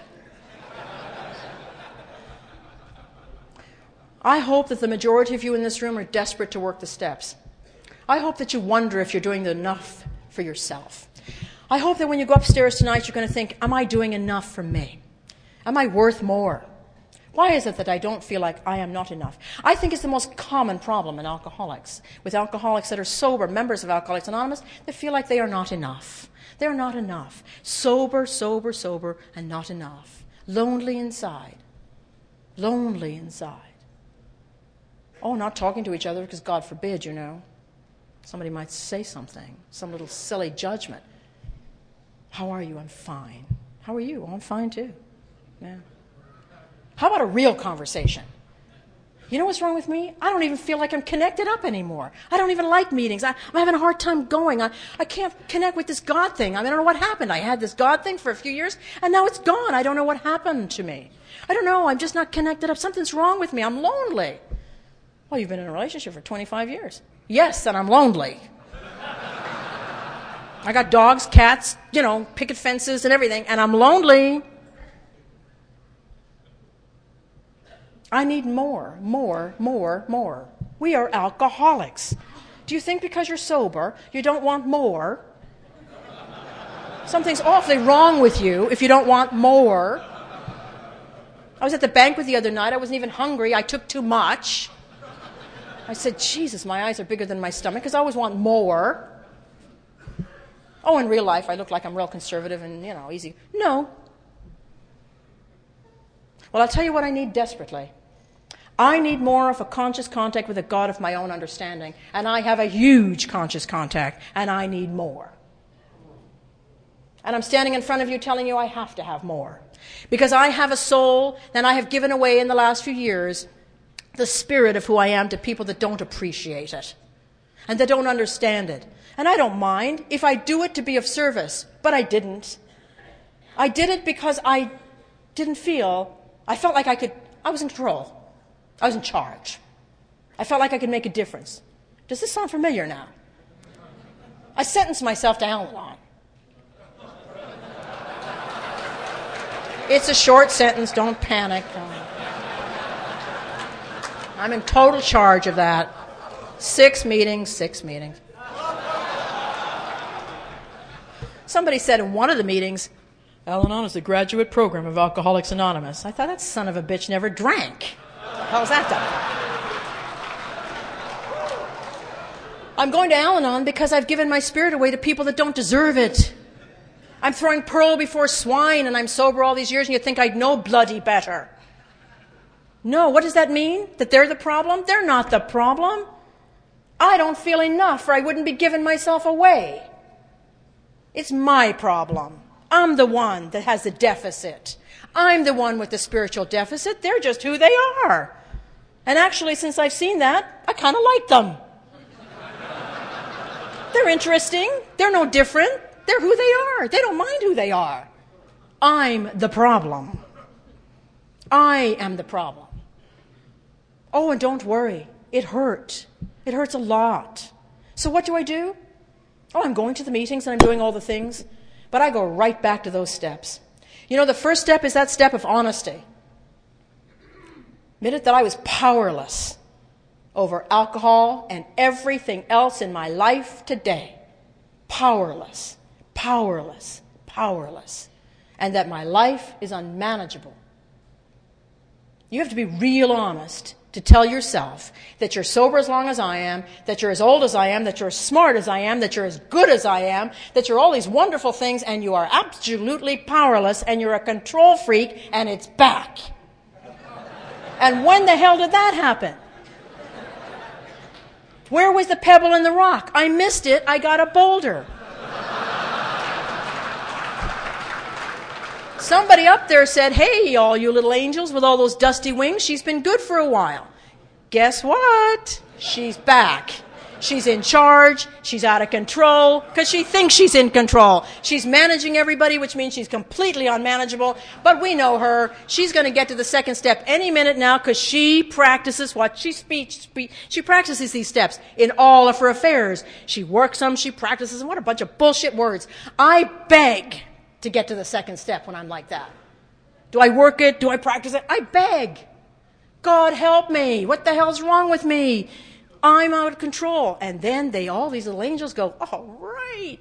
I hope that the majority of you in this room are desperate to work the steps. I hope that you wonder if you're doing enough for yourself. I hope that when you go upstairs tonight, you're going to think, am I doing enough for me? Am I worth more? Why is it that I don't feel like I am not enough? I think it's the most common problem in alcoholics. With alcoholics that are sober, members of Alcoholics Anonymous, they feel like they are not enough. They're not enough. Sober, sober, sober, and not enough. Lonely inside. Lonely inside. Oh, not talking to each other because God forbid, you know. Somebody might say something, some little silly judgment. How are you? I'm fine. How are you? Oh, I'm fine too. Yeah. How about a real conversation? You know what's wrong with me? I don't even feel like I'm connected up anymore. I don't even like meetings. I'm having a hard time going. I can't connect with this God thing. I don't know what happened. I had this God thing for a few years, and now it's gone. I don't know what happened to me. I don't know. I'm just not connected up. Something's wrong with me. I'm lonely. Well, you've been in a relationship for 25 years. Yes, and I'm lonely. I got dogs, cats, you know, picket fences and everything, and I'm lonely. I need more. We are alcoholics. Do you think because you're sober, you don't want more? Something's awfully wrong with you if you don't want more. I was at the banquet the other night. I wasn't even hungry. I took too much. I said, Jesus, my eyes are bigger than my stomach because I always want more. Oh, in real life, I look like I'm real conservative and, you know, easy. No. Well, I'll tell you what I need desperately. I need more of a conscious contact with a God of my own understanding. And I have a huge conscious contact, and I need more. And I'm standing in front of you telling you I have to have more. Because I have a soul, and I have given away in the last few years the spirit of who I am to people that don't appreciate it. And that don't understand it. And I don't mind if I do it to be of service, but I didn't. I did it because I felt like I was in control. I was in charge. I felt like I could make a difference. Does this sound familiar now? I sentenced myself to Al-Anon. It's a short sentence. Don't panic. I'm in total charge of that. 6 meetings. Somebody said in one of the meetings, Al-Anon is the graduate program of Alcoholics Anonymous. I thought, that son of a bitch never drank. How's that done? I'm going to Al-Anon because I've given my spirit away to people that don't deserve it. I'm throwing pearl before swine and I'm sober all these years and you think I'd know bloody better. No, what does that mean? That they're the problem? They're not the problem. I don't feel enough or I wouldn't be giving myself away. It's my problem. I'm the one that has the deficit. I'm the one with the spiritual deficit. They're just who they are. And actually, since I've seen that, I kind of like them. They're interesting. They're no different. They're who they are. They don't mind who they are. I'm the problem. I am the problem. Oh, and don't worry. It hurt. It hurts a lot. So what do? Oh, I'm going to the meetings and I'm doing all the things. But I go right back to those steps. You know, the first step is that step of honesty. Admitted that I was powerless over alcohol and everything else in my life today. Powerless. And that my life is unmanageable. You have to be real honest to tell yourself that you're sober as long as I am, that you're as old as I am, that you're as smart as I am, that you're as good as I am, that you're all these wonderful things, and you are absolutely powerless, and you're a control freak, and it's back. And when the hell did that happen? Where was the pebble in the rock? I missed it. I got a boulder. Somebody up there said, hey, all you little angels with all those dusty wings, she's been good for a while. Guess what? She's back. She's in charge. She's out of control because she thinks she's in control. She's managing everybody, which means she's completely unmanageable. But we know her. She's going to get to the second step any minute now because she practices what she speaks. She practices these steps in all of her affairs. She works them. She practices them. What a bunch of bullshit words. I beg to get to the second step when I'm like that. Do I work it? Do I practice it? I beg. God help me. What the hell's wrong with me? I'm out of control. And then all these little angels go, all right.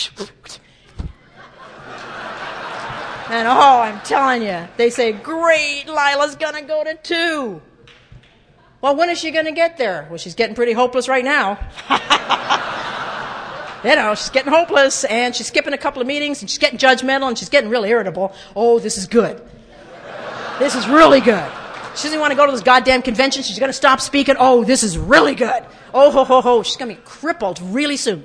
And I'm telling you, they say, great, Lila's going to go to 2. Well, when is she going to get there? Well, she's getting pretty hopeless right now. You know, she's getting hopeless, and she's skipping a couple of meetings, and she's getting judgmental, and she's getting really irritable. Oh, this is good. This is really good. She doesn't want to go to those goddamn conventions. She's going to stop speaking. Oh, this is really good. Oh, ho, ho, ho. She's going to be crippled really soon.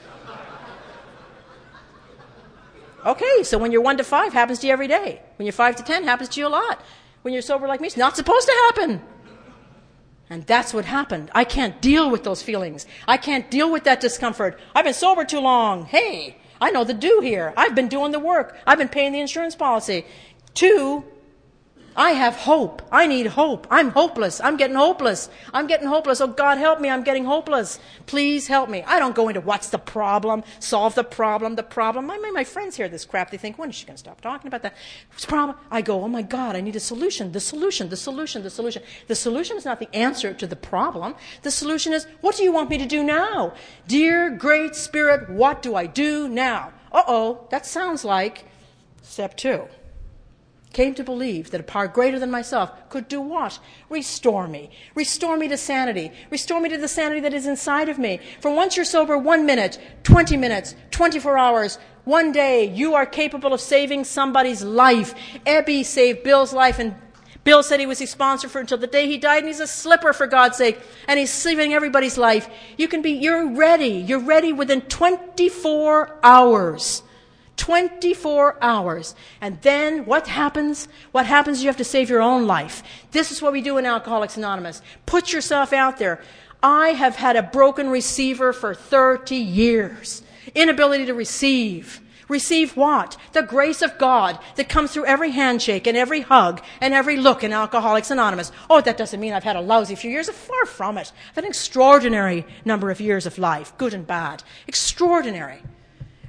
Okay, so when you're 1 to 5, happens to you every day. When you're 5 to 10, happens to you a lot. When you're sober like me, it's not supposed to happen. And that's what happened. I can't deal with those feelings. I can't deal with that discomfort. I've been sober too long. Hey, I know the do here. I've been doing the work. I've been paying the insurance policy. 2, I have hope. I need hope. I'm hopeless. I'm getting hopeless. Oh, God, help me. I'm getting hopeless. Please help me. I don't go into what's the problem, solve the problem. My friends hear this crap. They think, when is she going to stop talking about that? What's the problem? I go, oh, my God, I need a solution. The solution. The solution is not the answer to the problem. The solution is, what do you want me to do now? Dear Great Spirit, what do I do now? That sounds like step 2. Came to believe that a power greater than myself could do what? Restore me. Restore me to sanity. Restore me to the sanity that is inside of me. For once you're sober 1 minute, 20 minutes, 24 hours, 1 day, you are capable of saving somebody's life. Ebby saved Bill's life, and Bill said he was his sponsor for until the day he died, and he's a slipper, for God's sake, and he's saving everybody's life. You're ready. You're ready within 24 hours. 24 hours. And then what happens? What happens is you have to save your own life. This is what we do in Alcoholics Anonymous. Put yourself out there. I have had a broken receiver for 30 years. Inability to receive. Receive what? The grace of God that comes through every handshake and every hug and every look in Alcoholics Anonymous. Oh, that doesn't mean I've had a lousy few years. Far from it. I've had an extraordinary number of years of life, good and bad. Extraordinary.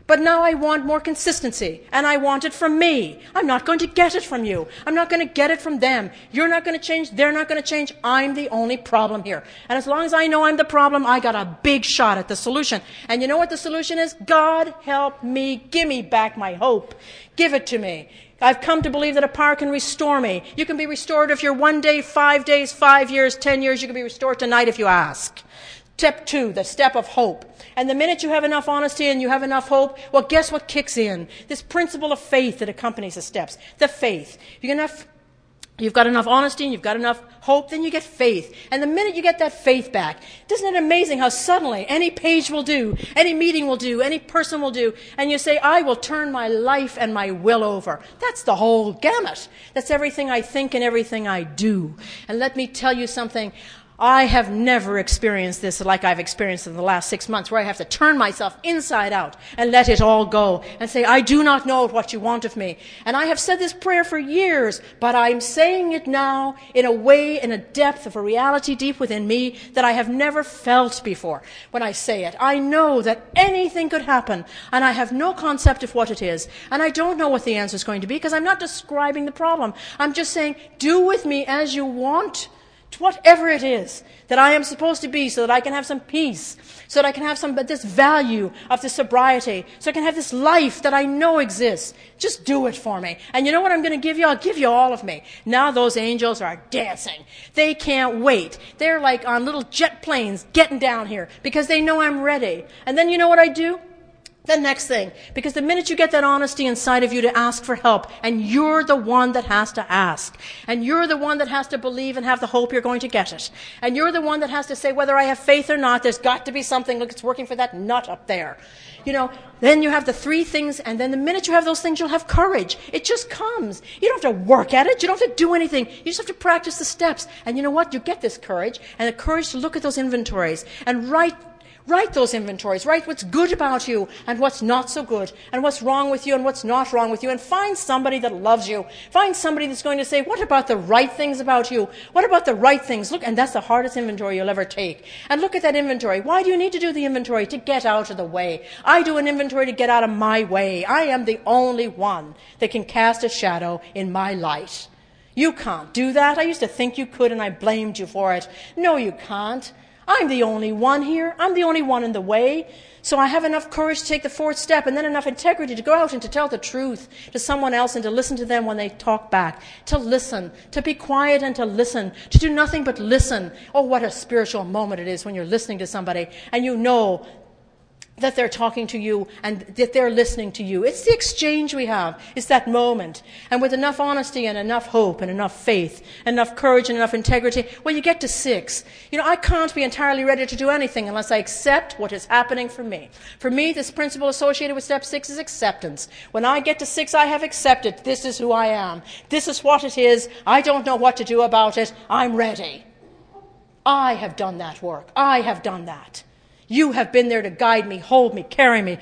But now I want more consistency, and I want it from me. I'm not going to get it from you. I'm not going to get it from them. You're not going to change. They're not going to change. I'm the only problem here. And as long as I know I'm the problem, I got a big shot at the solution. And you know what the solution is? God help me. Give me back my hope. Give it to me. I've come to believe that a power can restore me. You can be restored if you're 1 day, 5 days, 5 years, 10 years. You can be restored tonight if you ask. Step 2, the step of hope. And the minute you have enough honesty and you have enough hope, well, guess what kicks in? This principle of faith that accompanies the steps. The faith. You've got enough honesty and you've got enough hope, then you get faith. And the minute you get that faith back, isn't it amazing how suddenly any page will do, any meeting will do, any person will do, and you say, I will turn my life and my will over. That's the whole gamut. That's everything I think and everything I do. And let me tell you something. I have never experienced this like I've experienced in the last 6 months, where I have to turn myself inside out and let it all go and say, I do not know what you want of me. And I have said this prayer for years, but I'm saying it now in a way, in a depth of a reality deep within me that I have never felt before. When I say it, I know that anything could happen, and I have no concept of what it is. And I don't know what the answer is going to be, because I'm not describing the problem. I'm just saying, do with me as you want, whatever it is that I am supposed to be, so that I can have some peace, so that I can have some this value of this sobriety, so I can have this life that I know exists. Just do it for me. And you know what I'm going to give you? I'll give you all of me. Now those angels are dancing. They can't wait. They're like on little jet planes getting down here because they know I'm ready. And then you know what I do? The next thing, because the minute you get that honesty inside of you to ask for help, and you're the one that has to ask, and you're the one that has to believe and have the hope you're going to get it, and you're the one that has to say whether I have faith or not, there's got to be something, look, it's working for that nut up there. You know, then you have the 3 things, and then the minute you have those things, you'll have courage. It just comes. You don't have to work at it. You don't have to do anything. You just have to practice the steps. And you know what? You get this courage, and the courage to look at those inventories and write those inventories. Write what's good about you and what's not so good, and what's wrong with you and what's not wrong with you, and find somebody that loves you. Find somebody that's going to say, what about the right things about you? What about the right things? Look, and that's the hardest inventory you'll ever take. And look at that inventory. Why do you need to do the inventory? To get out of the way. I do an inventory to get out of my way. I am the only one that can cast a shadow in my light. You can't do that. I used to think you could, and I blamed you for it. No, you can't. I'm the only one here. I'm the only one in the way. So I have enough courage to take the 4th step, and then enough integrity to go out and to tell the truth to someone else and to listen to them when they talk back. To listen, to be quiet and to listen, to do nothing but listen. Oh, what a spiritual moment it is when you're listening to somebody and you know that they're talking to you and that they're listening to you. It's the exchange we have. It's that moment. And with enough honesty and enough hope and enough faith, enough courage and enough integrity, well, you get to 6. You know, I can't be entirely ready to do anything unless I accept what is happening for me. For me, this principle associated with step 6 is acceptance. When I get to 6, I have accepted this is who I am. This is what it is. I don't know what to do about it. I'm ready. I have done that work. I have done that. You have been there to guide me, hold me, carry me.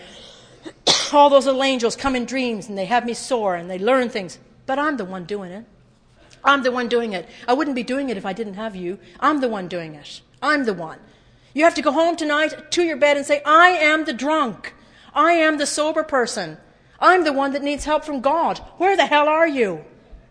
All those little angels come in dreams and they have me soar and they learn things. But I'm the one doing it. I'm the one doing it. I wouldn't be doing it if I didn't have you. I'm the one doing it. I'm the one. You have to go home tonight to your bed and say, I am the drunk. I am the sober person. I'm the one that needs help from God. Where the hell are you?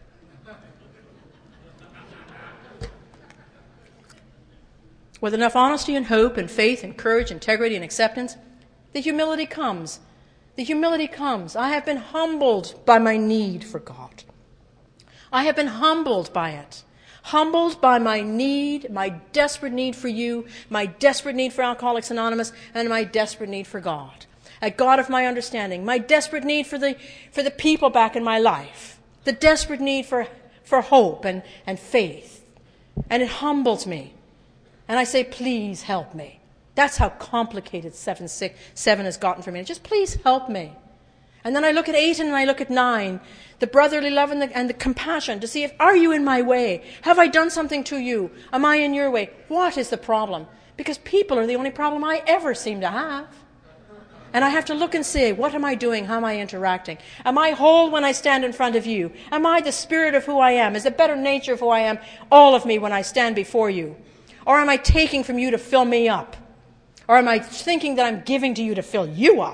With enough honesty and hope and faith and courage, integrity and acceptance, the humility comes. The humility comes. I have been humbled by my need for God. I have been humbled by it. Humbled by my need, my desperate need for you, my desperate need for Alcoholics Anonymous, and my desperate need for God. A God of my understanding. My desperate need for the people back in my life. The desperate need for hope and faith. And it humbles me. And I say, please help me. That's how complicated 7 has gotten for me. Just please help me. And then I look at 8 and I look at 9. The brotherly love and the compassion to see if, are you in my way? Have I done something to you? Am I in your way? What is the problem? Because people are the only problem I ever seem to have. And I have to look and say, what am I doing? How am I interacting? Am I whole when I stand in front of you? Am I the spirit of who I am? Is the better nature of who I am all of me when I stand before you? Or am I taking from you to fill me up? Or am I thinking that I'm giving to you to fill you up?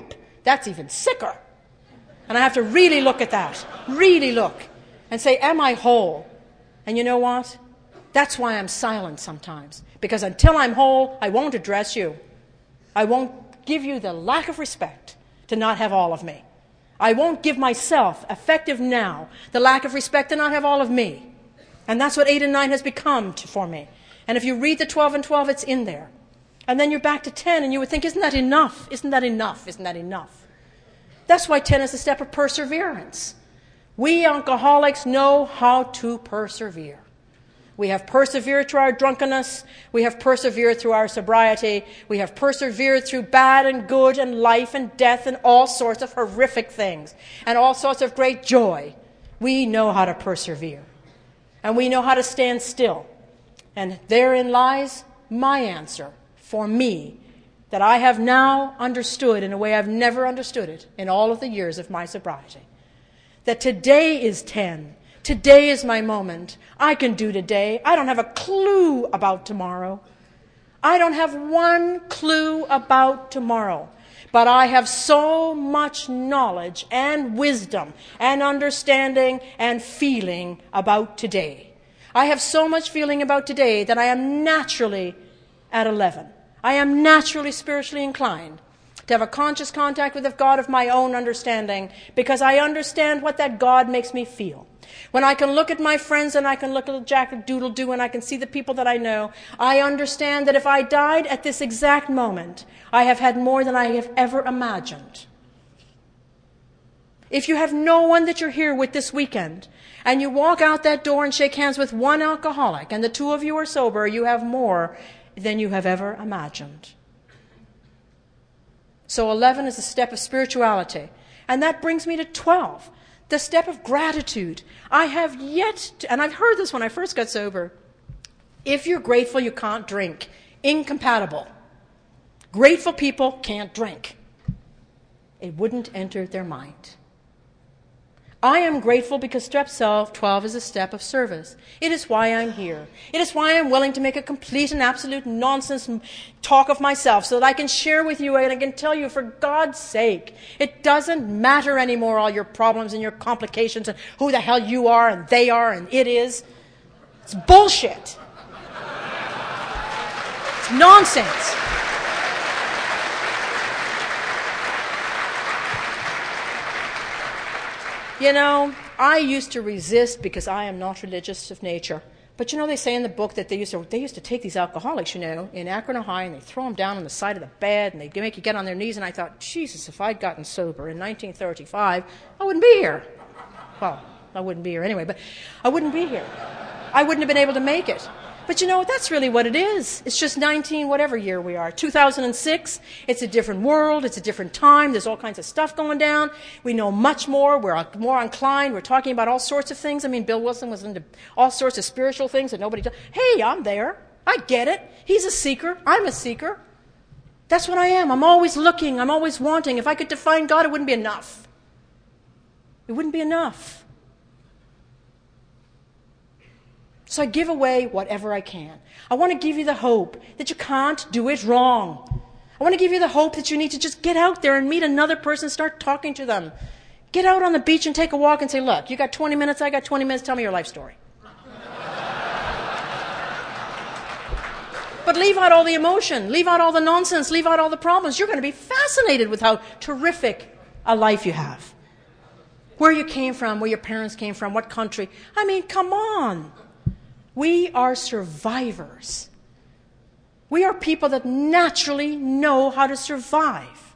That's even sicker. And I have to really look at that, really look, and say, am I whole? And you know what? That's why I'm silent sometimes. Because until I'm whole, I won't address you. I won't give you the lack of respect to not have all of me. I won't give myself, effective now, the lack of respect to not have all of me. And that's what 8 and 9 has become for me. And if you read the 12 and 12, it's in there. And then you're back to 10, and you would think, isn't that enough? Isn't that enough? Isn't that enough? That's why 10 is a step of perseverance. We alcoholics know how to persevere. We have persevered through our drunkenness. We have persevered through our sobriety. We have persevered through bad and good and life and death and all sorts of horrific things and all sorts of great joy. We know how to persevere. And we know how to stand still. And therein lies my answer for me that I have now understood in a way I've never understood it in all of the years of my sobriety. That today is 10. Today is my moment. I can do today. I don't have a clue about tomorrow. I don't have one clue about tomorrow. But I have so much knowledge and wisdom and understanding and feeling about today. I have so much feeling about today that I am naturally at 11. I am naturally spiritually inclined to have a conscious contact with a God of my own understanding because I understand what that God makes me feel. When I can look at my friends and I can look at Jack Doodle-Doo and I can see the people that I know, I understand that if I died at this exact moment, I have had more than I have ever imagined. If you have no one that you're here with this weekend, and you walk out that door and shake hands with one alcoholic, and the two of you are sober, you have more than you have ever imagined. So 11 is a step of spirituality. And that brings me to 12, the step of gratitude. I have yet to, and I've heard this when I first got sober, if you're grateful, you can't drink. Incompatible. Grateful people can't drink. It wouldn't enter their mind. I am grateful because step 12 is a step of service. It is why I'm here. It is why I'm willing to make a complete and absolute nonsense talk of myself so that I can share with you and I can tell you, for God's sake, it doesn't matter anymore, all your problems and your complications and who the hell you are and they are and it is. It's bullshit. It's nonsense. You know, I used to resist because I am not religious of nature. But you know, they say in the book that they used to take these alcoholics, you know, in Akron, Ohio, and they throw them down on the side of the bed, and they make you get on their knees. And I thought, Jesus, if I'd gotten sober in 1935, I wouldn't be here. Well, I wouldn't be here anyway, but I wouldn't be here. I wouldn't have been able to make it. But you know, that's really what it is. It's just 19, whatever year we are. 2006, it's a different world, it's a different time, there's all kinds of stuff going down. We know much more, we're more inclined, we're talking about all sorts of things. I mean, Bill Wilson was into all sorts of spiritual things that nobody does. Hey, I'm there. I get it. He's a seeker. I'm a seeker. That's what I am. I'm always looking. I'm always wanting. If I could define God, it wouldn't be enough. It wouldn't be enough. So I give away whatever I can. I want to give you the hope that you can't do it wrong. I want to give you the hope that you need to just get out there and meet another person, start talking to them. Get out on the beach and take a walk and say, look, you got 20 minutes, I got 20 minutes, tell me your life story. But leave out all the emotion, leave out all the nonsense, leave out all the problems. You're going to be fascinated with how terrific a life you have. Where you came from, where your parents came from, what country. I mean, come on. We are survivors. We are people that naturally know how to survive.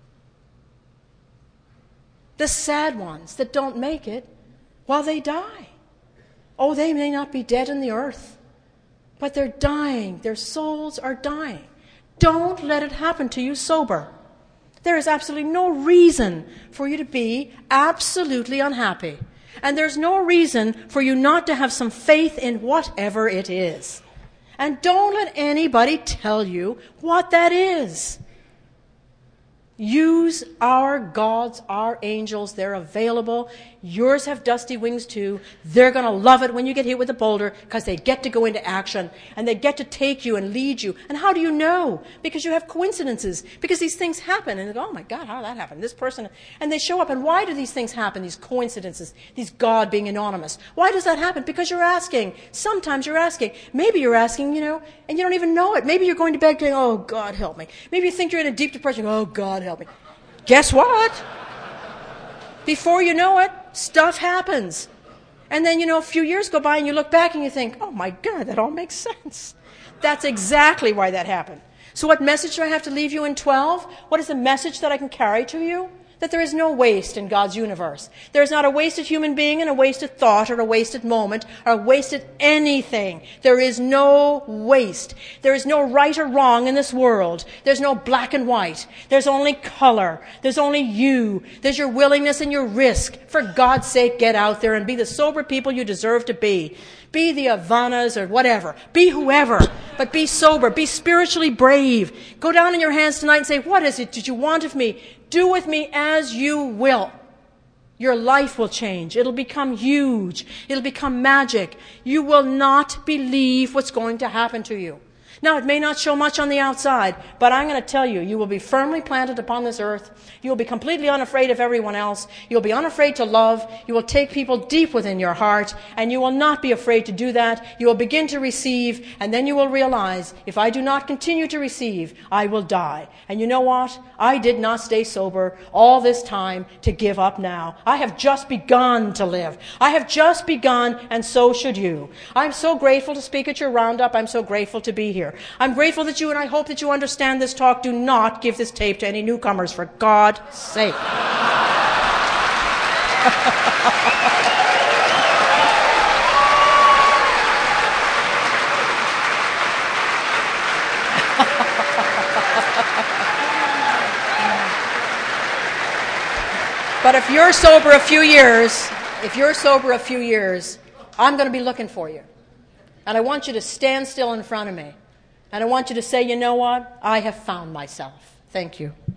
The sad ones that don't make it, well, they die. Oh, they may not be dead in the earth, but they're dying. Their souls are dying. Don't let it happen to you sober. There is absolutely no reason for you to be absolutely unhappy. And there's no reason for you not to have some faith in whatever it is. And don't let anybody tell you what that is. Use our gods, our angels. They're available. Yours have dusty wings too. They're going to love it when you get hit with a boulder because they get to go into action and they get to take you and lead you. And how do you know? Because you have coincidences. Because these things happen and they go, oh my God, how did that happen? This person. And they show up. And why do these things happen? These coincidences. These God being anonymous. Why does that happen? Because you're asking. Sometimes you're asking. Maybe you're asking, and you don't even know it. Maybe you're going to bed going, oh God, help me. Maybe you think you're in a deep depression. Oh God, help me. Guess what? Before you know it, stuff happens. And then, a few years go by and you look back and you think, oh my God, that all makes sense. That's exactly why that happened. So what message do I have to leave you in 12? What is the message that I can carry to you? That there is no waste in God's universe. There is not a wasted human being and a wasted thought or a wasted moment or a wasted anything. There is no waste. There is no right or wrong in this world. There's no black and white. There's only color. There's only you. There's your willingness and your risk. For God's sake, get out there and be the sober people you deserve to be. Be the Ivanas or whatever. Be whoever. But be sober. Be spiritually brave. Go down on your hands tonight and say, what is it that you want of me? Do with me as you will. Your life will change. It'll become huge. It'll become magic. You will not believe what's going to happen to you. Now, it may not show much on the outside, but I'm going to tell you, you will be firmly planted upon this earth. You will be completely unafraid of everyone else. You'll be unafraid to love. You will take people deep within your heart, and you will not be afraid to do that. You will begin to receive, and then you will realize, if I do not continue to receive, I will die. And you know what? I did not stay sober all this time to give up now. I have just begun to live. I have just begun, and so should you. I'm so grateful to speak at your roundup. I'm so grateful to be here. I'm grateful that you, and I hope that you understand this talk. Do not give this tape to any newcomers, for God's sake. But if you're sober a few years, I'm going to be looking for you. And I want you to stand still in front of me. And I want you to say, you know what? I have found myself. Thank you.